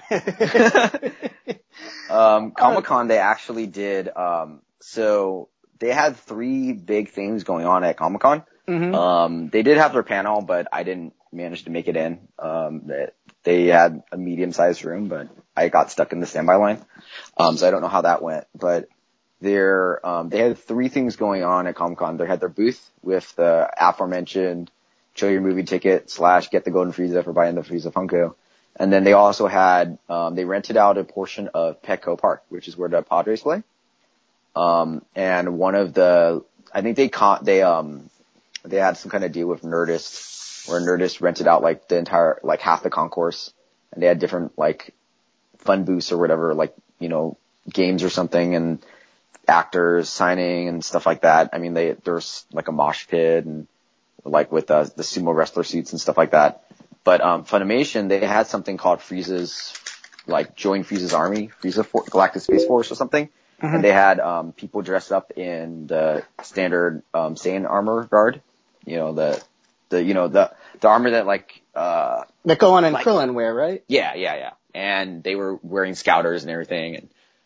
B: Comic-Con, they actually did, so they had 3 big things going on at Comic-Con. Mm-hmm. They did have their panel, but I didn't manage to make it in. They had a medium-sized room, but I got stuck in the standby line. So I don't know how that went, but they had 3 things going on at Comic-Con. They had their booth with the aforementioned show your movie ticket / get the golden Frieza for buying the Frieza Funko. And then they also had, they rented out a portion of Petco Park, which is where the Padres play. And one of I think they had some kind of deal with Nerdist, where Nerdist rented out like the entire, like half the concourse, and they had different like fun booths or whatever, like, games or something, and actors signing and stuff like that. I mean, there's like a mosh pit and like with the sumo wrestler suits and stuff like that. But Funimation, they had something called Frieza's, like Join Frieza's Army, Galactic Space Force or something. Mm-hmm. And they had people dressed up in the standard Saiyan armor guard. The armor that like
A: that Gohan and Krillin wear, right?
B: Yeah. And they were wearing scouters and everything,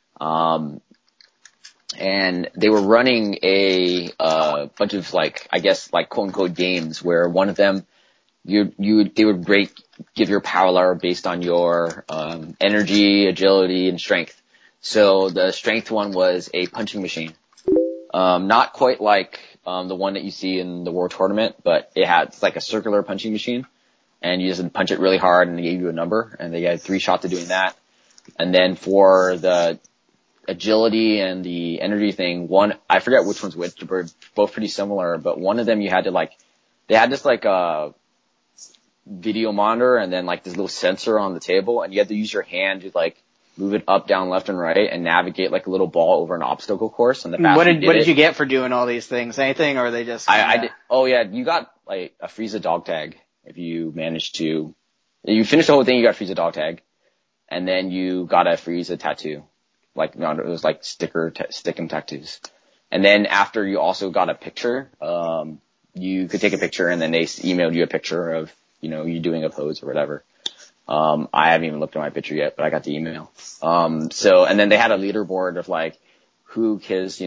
B: and they were running a bunch of like, I guess, like quote unquote games where one of them they would give your power level based on your energy, agility, and strength. So the strength one was a punching machine. Not quite like, the one that you see in the World Tournament, but it's like a circular punching machine, and you just punch it really hard and they gave you a number, and they had 3 shots of doing that. And then for the agility and the energy thing, I forget which one's which, but they're both pretty similar, but one of them you had to they had just like a video monitor and then like this little sensor on the table, and you had to use your hand to like move it up, down, left, and right, and navigate like a little ball over an obstacle course. And the faster
A: what did you get for doing all these things? Anything, or are they just?
B: I did. Oh yeah, you got like a Frieza dog tag if you managed to. You finished the whole thing, you got a Frieza dog tag, and then you got a Frieza tattoo. Like, no, it was like stick 'em tattoos. And then after you also got a picture, you could take a picture and then they emailed you a picture of, you doing a pose or whatever. I haven't even looked at my picture yet, but I got the email. And then they had a leaderboard of like, who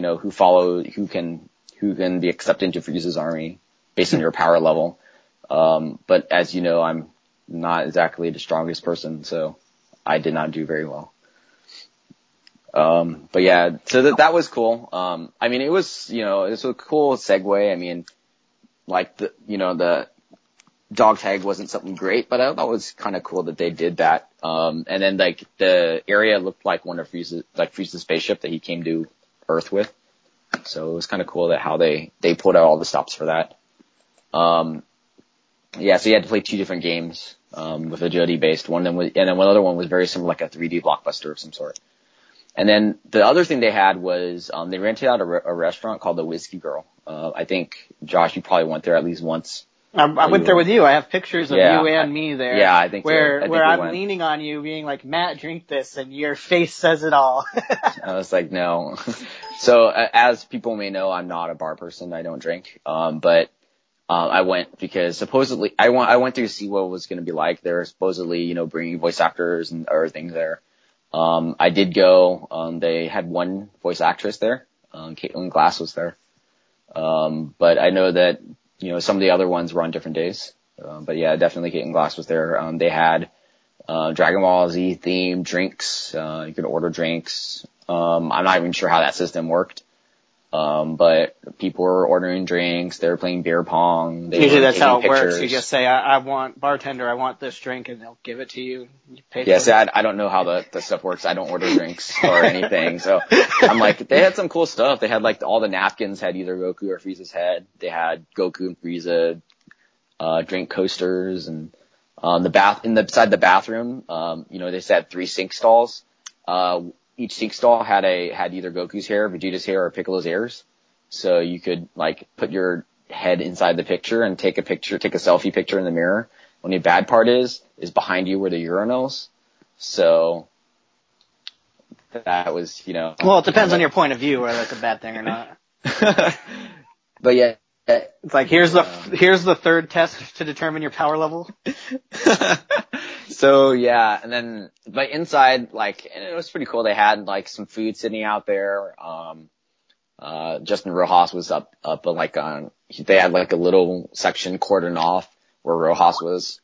B: can be accepted into Frieza's army based on your power level. But as you know, I'm not exactly the strongest person, so I did not do very well. But yeah, so that was cool. I mean, it was a cool segue. I mean, like the dog tag wasn't something great, but I thought it was kind of cool that they did that. And then like the area looked like one of Frieza's spaceship that he came to Earth with. So it was kind of cool that how they pulled out all the stops for that. Yeah, so you had to play 2 different games, with agility based. One other one was very similar, like a 3D blockbuster of some sort. And then the other thing they had was, they rented out a restaurant called the Whiskey Girl. I think, Josh, you probably went there at least once.
A: I went there with you. I have pictures of you and me there.
B: Yeah, I think
A: where I'm leaning on you, being like, Matt, drink this, and your face says it all.
B: I was like, no. So, as people may know, I'm not a bar person. I don't drink. But I went because supposedly I went to see what it was going to be like. They're supposedly, bringing voice actors and other things there. I did go. They had one voice actress there. Caitlin Glass was there. But I know that, some of the other ones were on different days. But yeah, definitely Caitlin Glass was there. They had, Dragon Ball Z themed drinks. You could order drinks. I'm not even sure how that system worked. But people were ordering drinks. They were playing beer pong.
A: Usually that's how it works. You just say, I want bartender, I want this drink, and they'll give it to you. You pay for it.
B: I don't know how the stuff works. I don't order drinks or anything. So I'm like, they had some cool stuff. They had like all the napkins had either Goku or Frieza's head. They had Goku and Frieza, drink coasters, and, beside the bathroom, they said 3 sink stalls. Each sink stall had either Goku's hair, Vegeta's hair, or Piccolo's ears. So you could like put your head inside the picture and take a selfie picture in the mirror. Only bad part is behind you were the urinals. So that was,
A: Well, it depends on your point of view whether that's a bad thing or not.
B: But yeah.
A: It's like, here's the third test to determine your power level.
B: So yeah, and then, but inside, like, and it was pretty cool. They had like some food sitting out there. Justin Rojas was up, like they had like a little section cordoned off where Rojas was.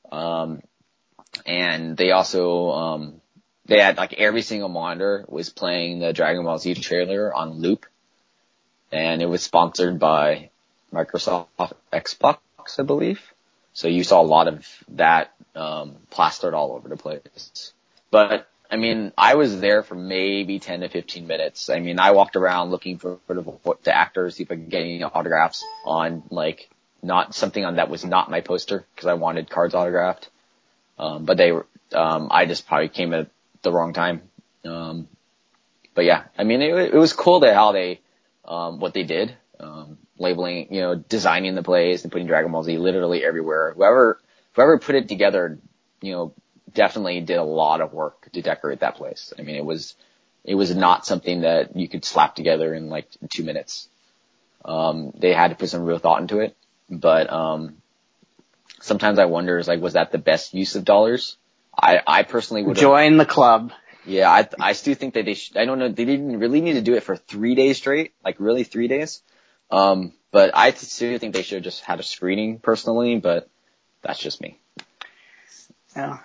B: And they also, they had like every single monitor was playing the Dragon Ball Z trailer on loop. And it was sponsored by Microsoft Xbox, I believe. So you saw a lot of that, plastered all over the place. But, I mean, I was there for maybe 10 to 15 minutes. I mean, I walked around looking for the actors, see if I could get any autographs on, like, not something on that was not my poster, because I wanted cards autographed. But they were, I just probably came at the wrong time. But yeah, I mean, it was cool how they, what they did, labeling, designing the place and putting Dragon Ball Z literally everywhere. Whoever put it together, definitely did a lot of work to decorate that place. I mean, it was not something that you could slap together in like 2 minutes. They had to put some real thought into it, but, sometimes I wonder, was that the best use of dollars? I personally would
A: join the club.
B: Yeah, I still think that I don't know, they didn't really need to do it for 3 days straight, like really 3 days. But I still think they should have just had a screening personally, but that's just me.
A: Yeah.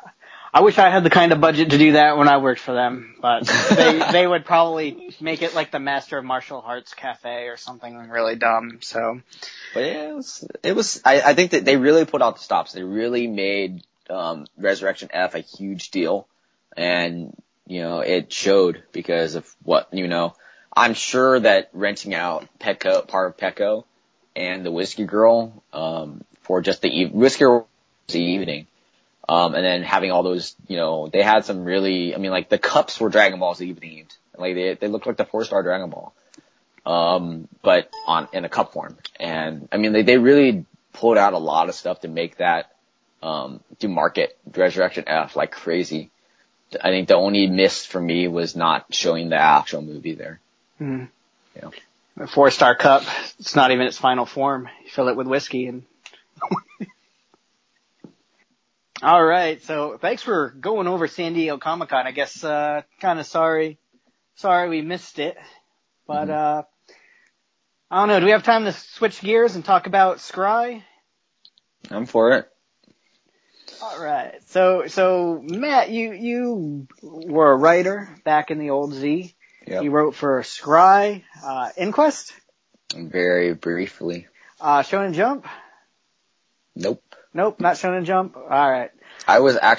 A: I wish I had the kind of budget to do that when I worked for them, but they would probably make it like the Master of Martial Arts Cafe or something really dumb, so.
B: But yeah, I think that they really put out the stops. They really made, Resurrection F a huge deal. And, it showed because of what, I'm sure that renting out Petco, part of Petco and the Whiskey Girl, for just the Whiskey Girl the evening. And then having all those, they had some really, like the cups were Dragon Ball Z themed. Like they looked like the 4-star Dragon Ball. But in a cup form. And they really pulled out a lot of stuff to make that, to market Resurrection F like crazy. I think the only miss for me was not showing the actual movie there.
A: Mm. The 4-star cup, it's not even its final form. You fill it with whiskey and. All right, so thanks for going over San Diego Comic-Con. I guess kind of sorry we missed it, but I don't know. Do we have time to switch gears and talk about Scry?
B: I'm for it.
A: All right, so Matt, you were a writer back in the old Z.
B: Yep.
A: You wrote for Scry, Inquest.
B: Very briefly.
A: Shonen Jump.
B: Nope,
A: not Shonen Jump. All right.
B: I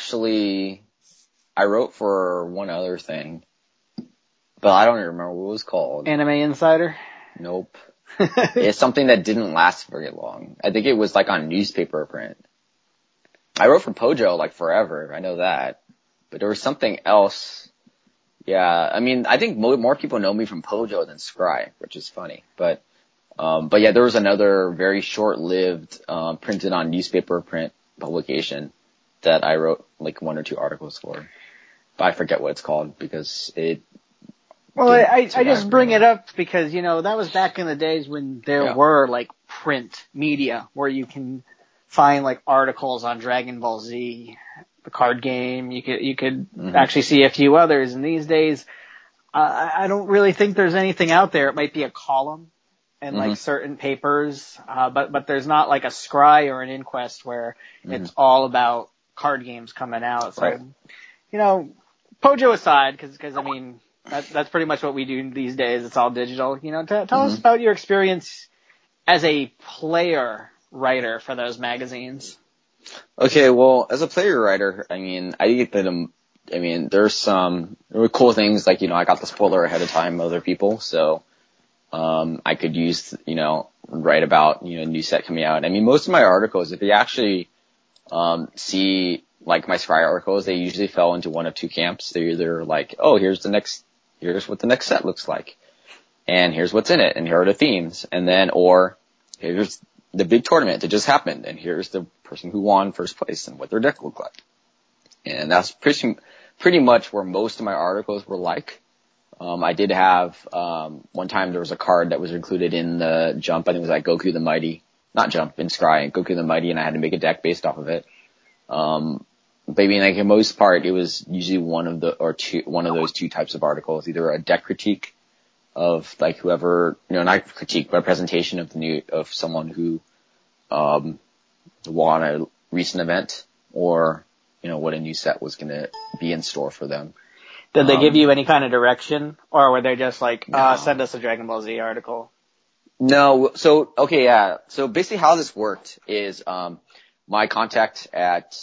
B: wrote for one other thing, but I don't even remember what it was called.
A: Anime Insider?
B: Nope. It's something that didn't last very long. I think it was like on newspaper print. I wrote for Pojo like forever. I know that. But there was something else. Yeah, I think more people know me from Pojo than Scry, which is funny. But yeah, there was another very short-lived, printed on newspaper print publication that I wrote like 1 or 2 articles for. But I forget what it's called because it.
A: Well, I just bring it up because, that was back in the days when there were like print media where you can find like articles on Dragon Ball Z, the card game. You could actually see a few others. And these days, I don't really think there's anything out there. It might be a column and like certain papers, but there's not like a Scry or an Inquest where it's all about card games coming out. So,
B: right.
A: Pojo aside, because that's pretty much what we do these days. It's all digital. Tell us about your experience as a player writer for those magazines.
B: Okay, well, as a player writer, I get that, there's some really cool things like, I got the spoiler ahead of time of other people, so, I could use, write about, new set coming out. Most of my articles, if you actually, see, like my Scry articles, they usually fell into one of 2 camps. They're either like, oh, here's what the next set looks like. And here's what's in it, and here are the themes. And then, or, here's the big tournament that just happened, and here's the person who won first place and what their deck looked like. And that's pretty much where most of my articles were like. I did have, one time there was a card that was included in the Jump, I think it was like Goku the Mighty, not Jump, in Scry, Goku the Mighty, and I had to make a deck based off of it. But like the most part, it was usually one of those 2 types of articles, either a deck critique of like whoever, not critique, but a presentation of someone who, won a recent event, or, what a new set was gonna be in store for them.
A: Did they give you any kind of direction, or were they just like, no. Send us a Dragon Ball Z article?
B: No, so, okay, yeah. So basically how this worked is, my contact at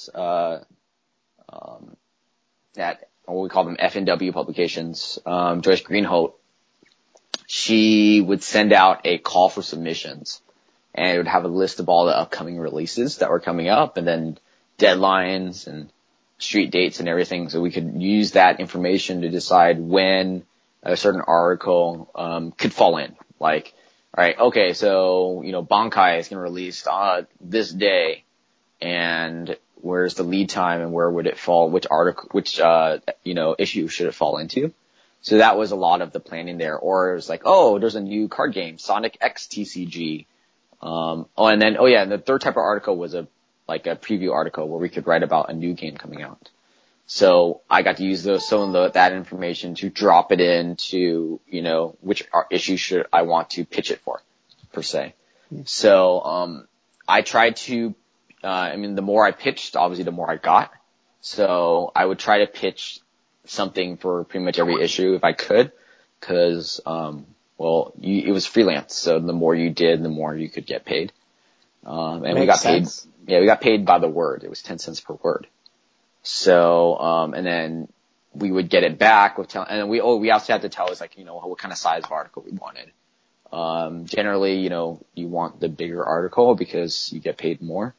B: what we call them FNW Publications, Joyce Greenholt, she would send out a call for submissions, and it would have a list of all the upcoming releases that were coming up, and then deadlines and street dates and everything, so we could use that information to decide when a certain article could fall in. Like, all right, okay, so Bankai is going to release this day, and where's the lead time and where would it fall? Which issue should it fall into? So that was a lot of the planning there. Or it was like, oh, there's a new card game, Sonic X TCG. And the third type of article was a preview article where we could write about a new game coming out. So I got to use that information to drop it into, which issue should I want to pitch it for, per se. So, I tried to, the more I pitched, obviously the more I got. So I would try to pitch something for pretty much every issue if I could, because it was freelance, so the more you did, the more you could get paid. And
A: Makes
B: we got
A: sense.
B: paid. Yeah, we got paid by the word. It was 10 cents per word. So and then we would get it back with and we also had to tell us, like, you know, what kind of size of article we wanted. Generally, you know, you want the bigger article because you get paid more.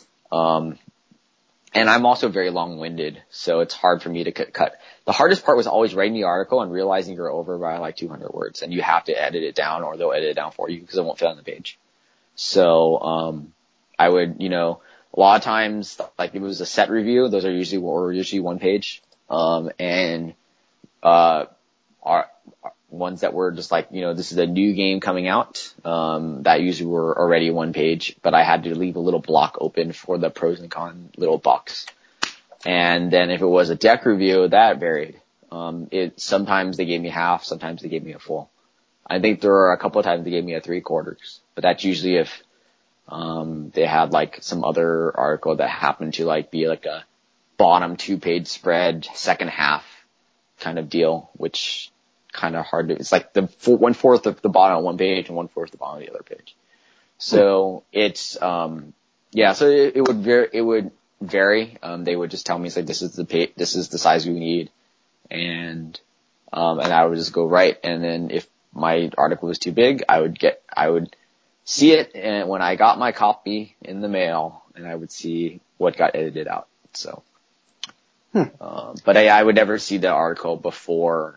B: And I'm also very long-winded, so it's hard for me to cut. The hardest part was always writing the article and realizing you're over by like 200 words, and you have to edit it down, or they'll edit it down for you because it won't fit on the page. So, I would, you know, a lot of times, like if it was a set review, those are usually one page. Our ones that were just like, you know, this is a new game coming out, that usually were already one page, but I had to leave a little block open for the pros and cons little box. And then if it was a deck review, that varied. Sometimes they gave me half, sometimes they gave me a full. I think there were a couple of times they gave me a 3/4, but that's usually if, they had like some other article that happened to like be like a bottom 2-page spread, second half kind of deal, which kind of hard to, it's like the 1/4 of the bottom on one page and 1/4 of the bottom on the other page. So it's, so it would vary. They would just tell me, it's like, this is the size we need. And I would just go right. And then if my article was too big, I would see it, and when I got my copy in the mail, and I would see what got edited out. So, but I would never see the article before,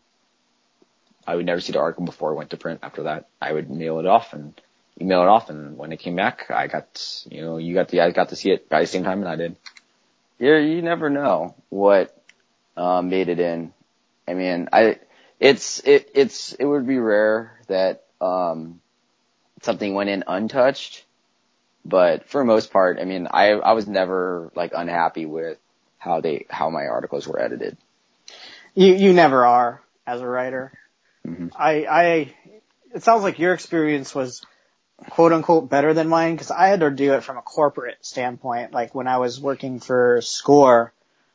B: I went to print. After that, I would email it off, and when it came back, I got to see it by the same time, and I did.
C: Yeah, you never know what made it in. I mean, it would be rare that something went in untouched, but for the most part, I mean, I was never like unhappy with how my articles were edited.
A: You never are as a writer.
C: Mm-hmm.
A: It sounds like your experience was quote unquote better than mine, because I had to do it from a corporate standpoint. Like when I was working for Score,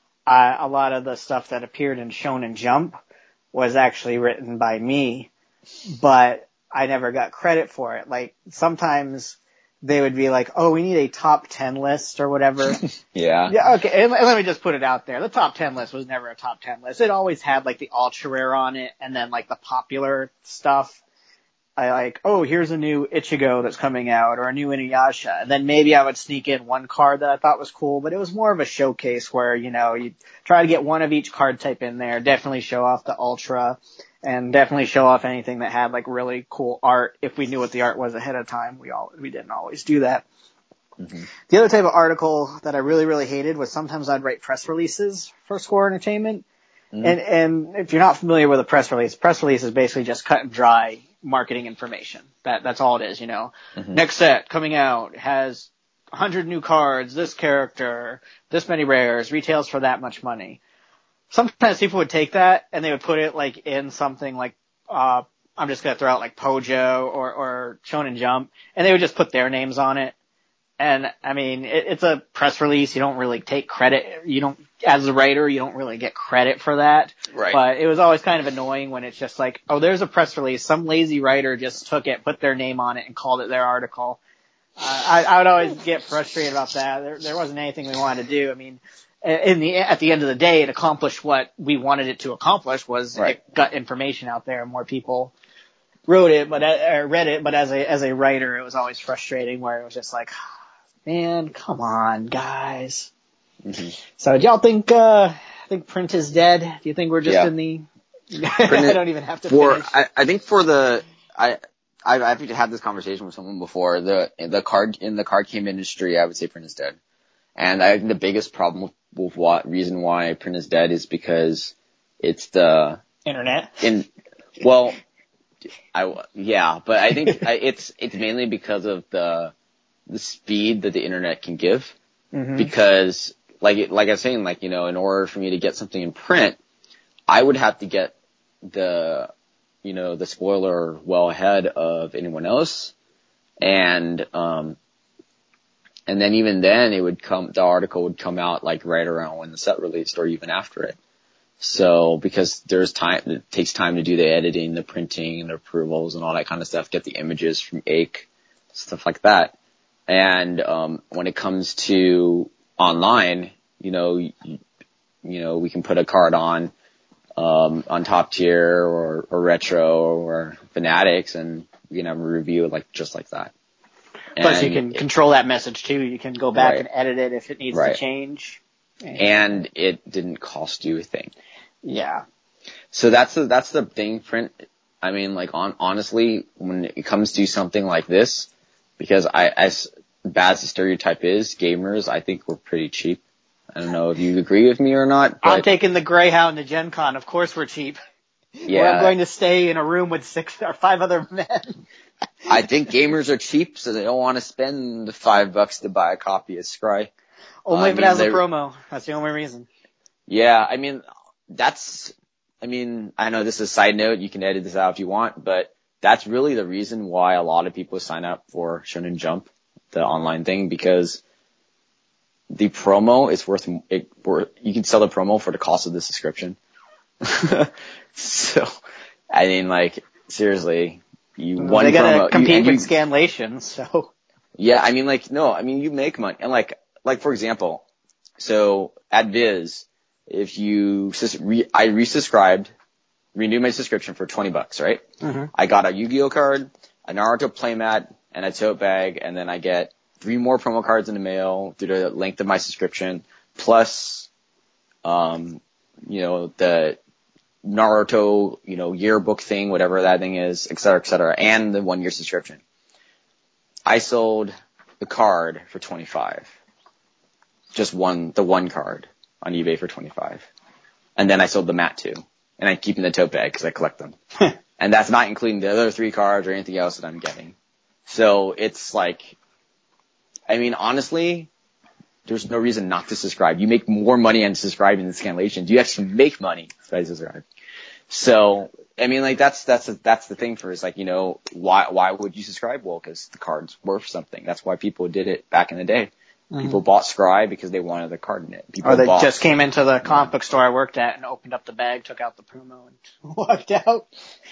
A: a lot of the stuff that appeared in Shonen Jump was actually written by me, but I never got credit for it. Like sometimes they would be like, oh, we need a top 10 list or whatever.
B: Yeah.
A: Okay. And let me just put it out there. The top 10 list was never a top 10 list. It always had like the ultra rare on it, and then like the popular stuff. I like, oh, here's a new Ichigo that's coming out, or a new Inuyasha. And then maybe I would sneak in one card that I thought was cool, but it was more of a showcase where, you know, you try to get one of each card type in there, definitely show off the ultra, and definitely show off anything that had like really cool art. If we knew what the art was ahead of time, we didn't always do that.
B: Mm-hmm.
A: The other type of article that I really, really hated was sometimes I'd write press releases for Score Entertainment. Mm-hmm. And if you're not familiar with a press release is basically just cut and dry marketing information. That's all it is, you know. Mm-hmm. Next set coming out has 100 new cards, this character, this many rares, retails for that much money. Sometimes people would take that and they would put it like in something like, I'm just going to throw out like Pojo or Shonen Jump, and they would just put their names on it. And I mean, it's a press release. You don't really take credit. You don't, as a writer, you don't really get credit for that.
B: Right.
A: But it was always kind of annoying when it's just like, oh, there's a press release. Some lazy writer just took it, put their name on it, and called it their article. I would always get frustrated about that. There wasn't anything we wanted to do. I mean, at the end of the day, it accomplished what we wanted it to accomplish, was
B: right.
A: It got information out there, and more people read it. But as a writer, it was always frustrating, where it was just like, man, come on, guys.
B: Mm-hmm.
A: So, do y'all think print is dead? Do you think we're just in the? I don't even have to finish.
C: I think I've had this conversation with someone before. The card game industry, I would say print is dead. And I think the biggest problem with reason why print is dead is because it's the
A: internet.
C: But I think it's mainly because of the speed that the internet can give. Mm-hmm. Because like I was saying, like, you know, in order for me to get something in print, I would have to get the spoiler well ahead of anyone else. And
B: And then even then the article would come out like right around when the set released or even after it. So because it takes time to do the editing, the printing, the approvals and all that kind of stuff, get the images from AIC, stuff like that. And, when it comes to online, you know, we can put a card on Top Tier or Retro or Fanatics and we can have a review just like that.
A: Plus, you can control that message too. You can go back
B: Right.
A: and edit it if it needs to change.
B: And it didn't cost you a thing.
A: Yeah.
B: So that's the thing, print. I mean, like honestly, when it comes to something like this, because as bad as the stereotype is, gamers, I think we're pretty cheap. I don't know if you agree with me or not. But
A: I'm taking the Greyhound to Gen Con. Of course we're cheap.
B: yeah,
A: We're going to stay in a room with 6 or 5 other men.
B: I think gamers are cheap, so they don't want to spend the $5 to buy a copy of Scry.
A: Only if it has a promo. That's the only reason.
B: Yeah, I mean, I know this is a side note, you can edit this out if you want, but that's really the reason why a lot of people sign up for Shonen Jump, the online thing, because the promo is you can sell the promo for the cost of the subscription. So, I mean, like, seriously,
A: they gotta compete with Scanlation, so.
B: Yeah, I mean, like, no, I mean, you make money. And like, for example, so at Viz, if I resubscribed, renewed my subscription for $20, right?
A: Mm-hmm.
B: I got a Yu-Gi-Oh card, a Naruto playmat, and a tote bag, and then I get 3 more promo cards in the mail through the length of my subscription, plus, the Naruto, yearbook thing, whatever that thing is, et cetera, and the 1-year subscription. I sold the card for $25. Just the one card on eBay for $25. And then I sold the mat too. And I keep in the tote bag because I collect them. And that's not including the other 3 cards or anything else that I'm getting. So it's like, I mean, honestly, there's no reason not to subscribe. You make more money on subscribing than Scanlation. You actually make money by subscribing. So, I mean, like, that's the thing for us. Like, why would you subscribe? Well, because the card's worth something. That's why people did it back in the day. Mm-hmm. People bought Scry because they wanted the card in it.
A: Or they just came into the comic book store I worked at and opened up the bag, took out the promo, and walked out.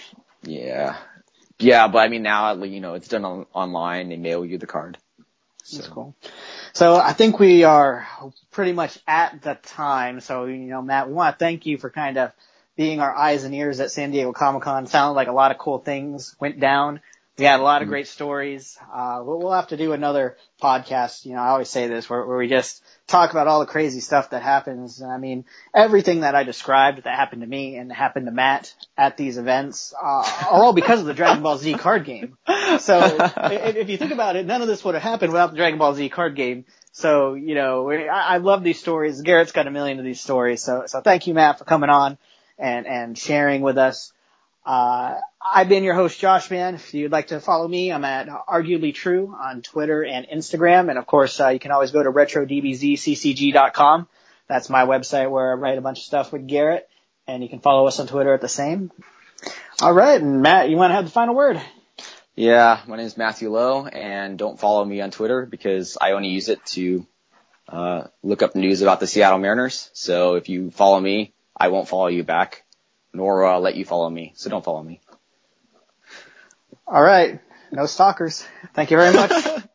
B: Yeah. Yeah, but I mean, now, it's done online. They mail you the card. So.
A: That's cool. So I think we are pretty much at the time. So, Matt, we want to thank you for kind of being our eyes and ears at San Diego Comic-Con. Sounded like a lot of cool things went down. We had a lot of great stories. We'll have to do another podcast. I always say this where we just talk about all the crazy stuff that happens. I mean, everything that I described that happened to me and happened to Matt at these events, are all because of the Dragon Ball Z card game. So if you think about it, none of this would have happened without the Dragon Ball Z card game. So, I love these stories. Garrett's got a million of these stories. So thank you, Matt, for coming on and sharing with us. I've been your host, Josh Man. If you'd like to follow me, I'm at Arguably True on Twitter and Instagram. And of course, you can always go to retrodbzccg.com. That's my website where I write a bunch of stuff with Garrett. And you can follow us on Twitter at the same. All right. And Matt, you want to have the final word?
B: Yeah. My name is Matthew Lowe, and don't follow me on Twitter because I only use it to, look up news about the Seattle Mariners. So if you follow me, I won't follow you back. Nor let you follow me. So don't follow me.
A: All right. No stalkers. Thank you very much.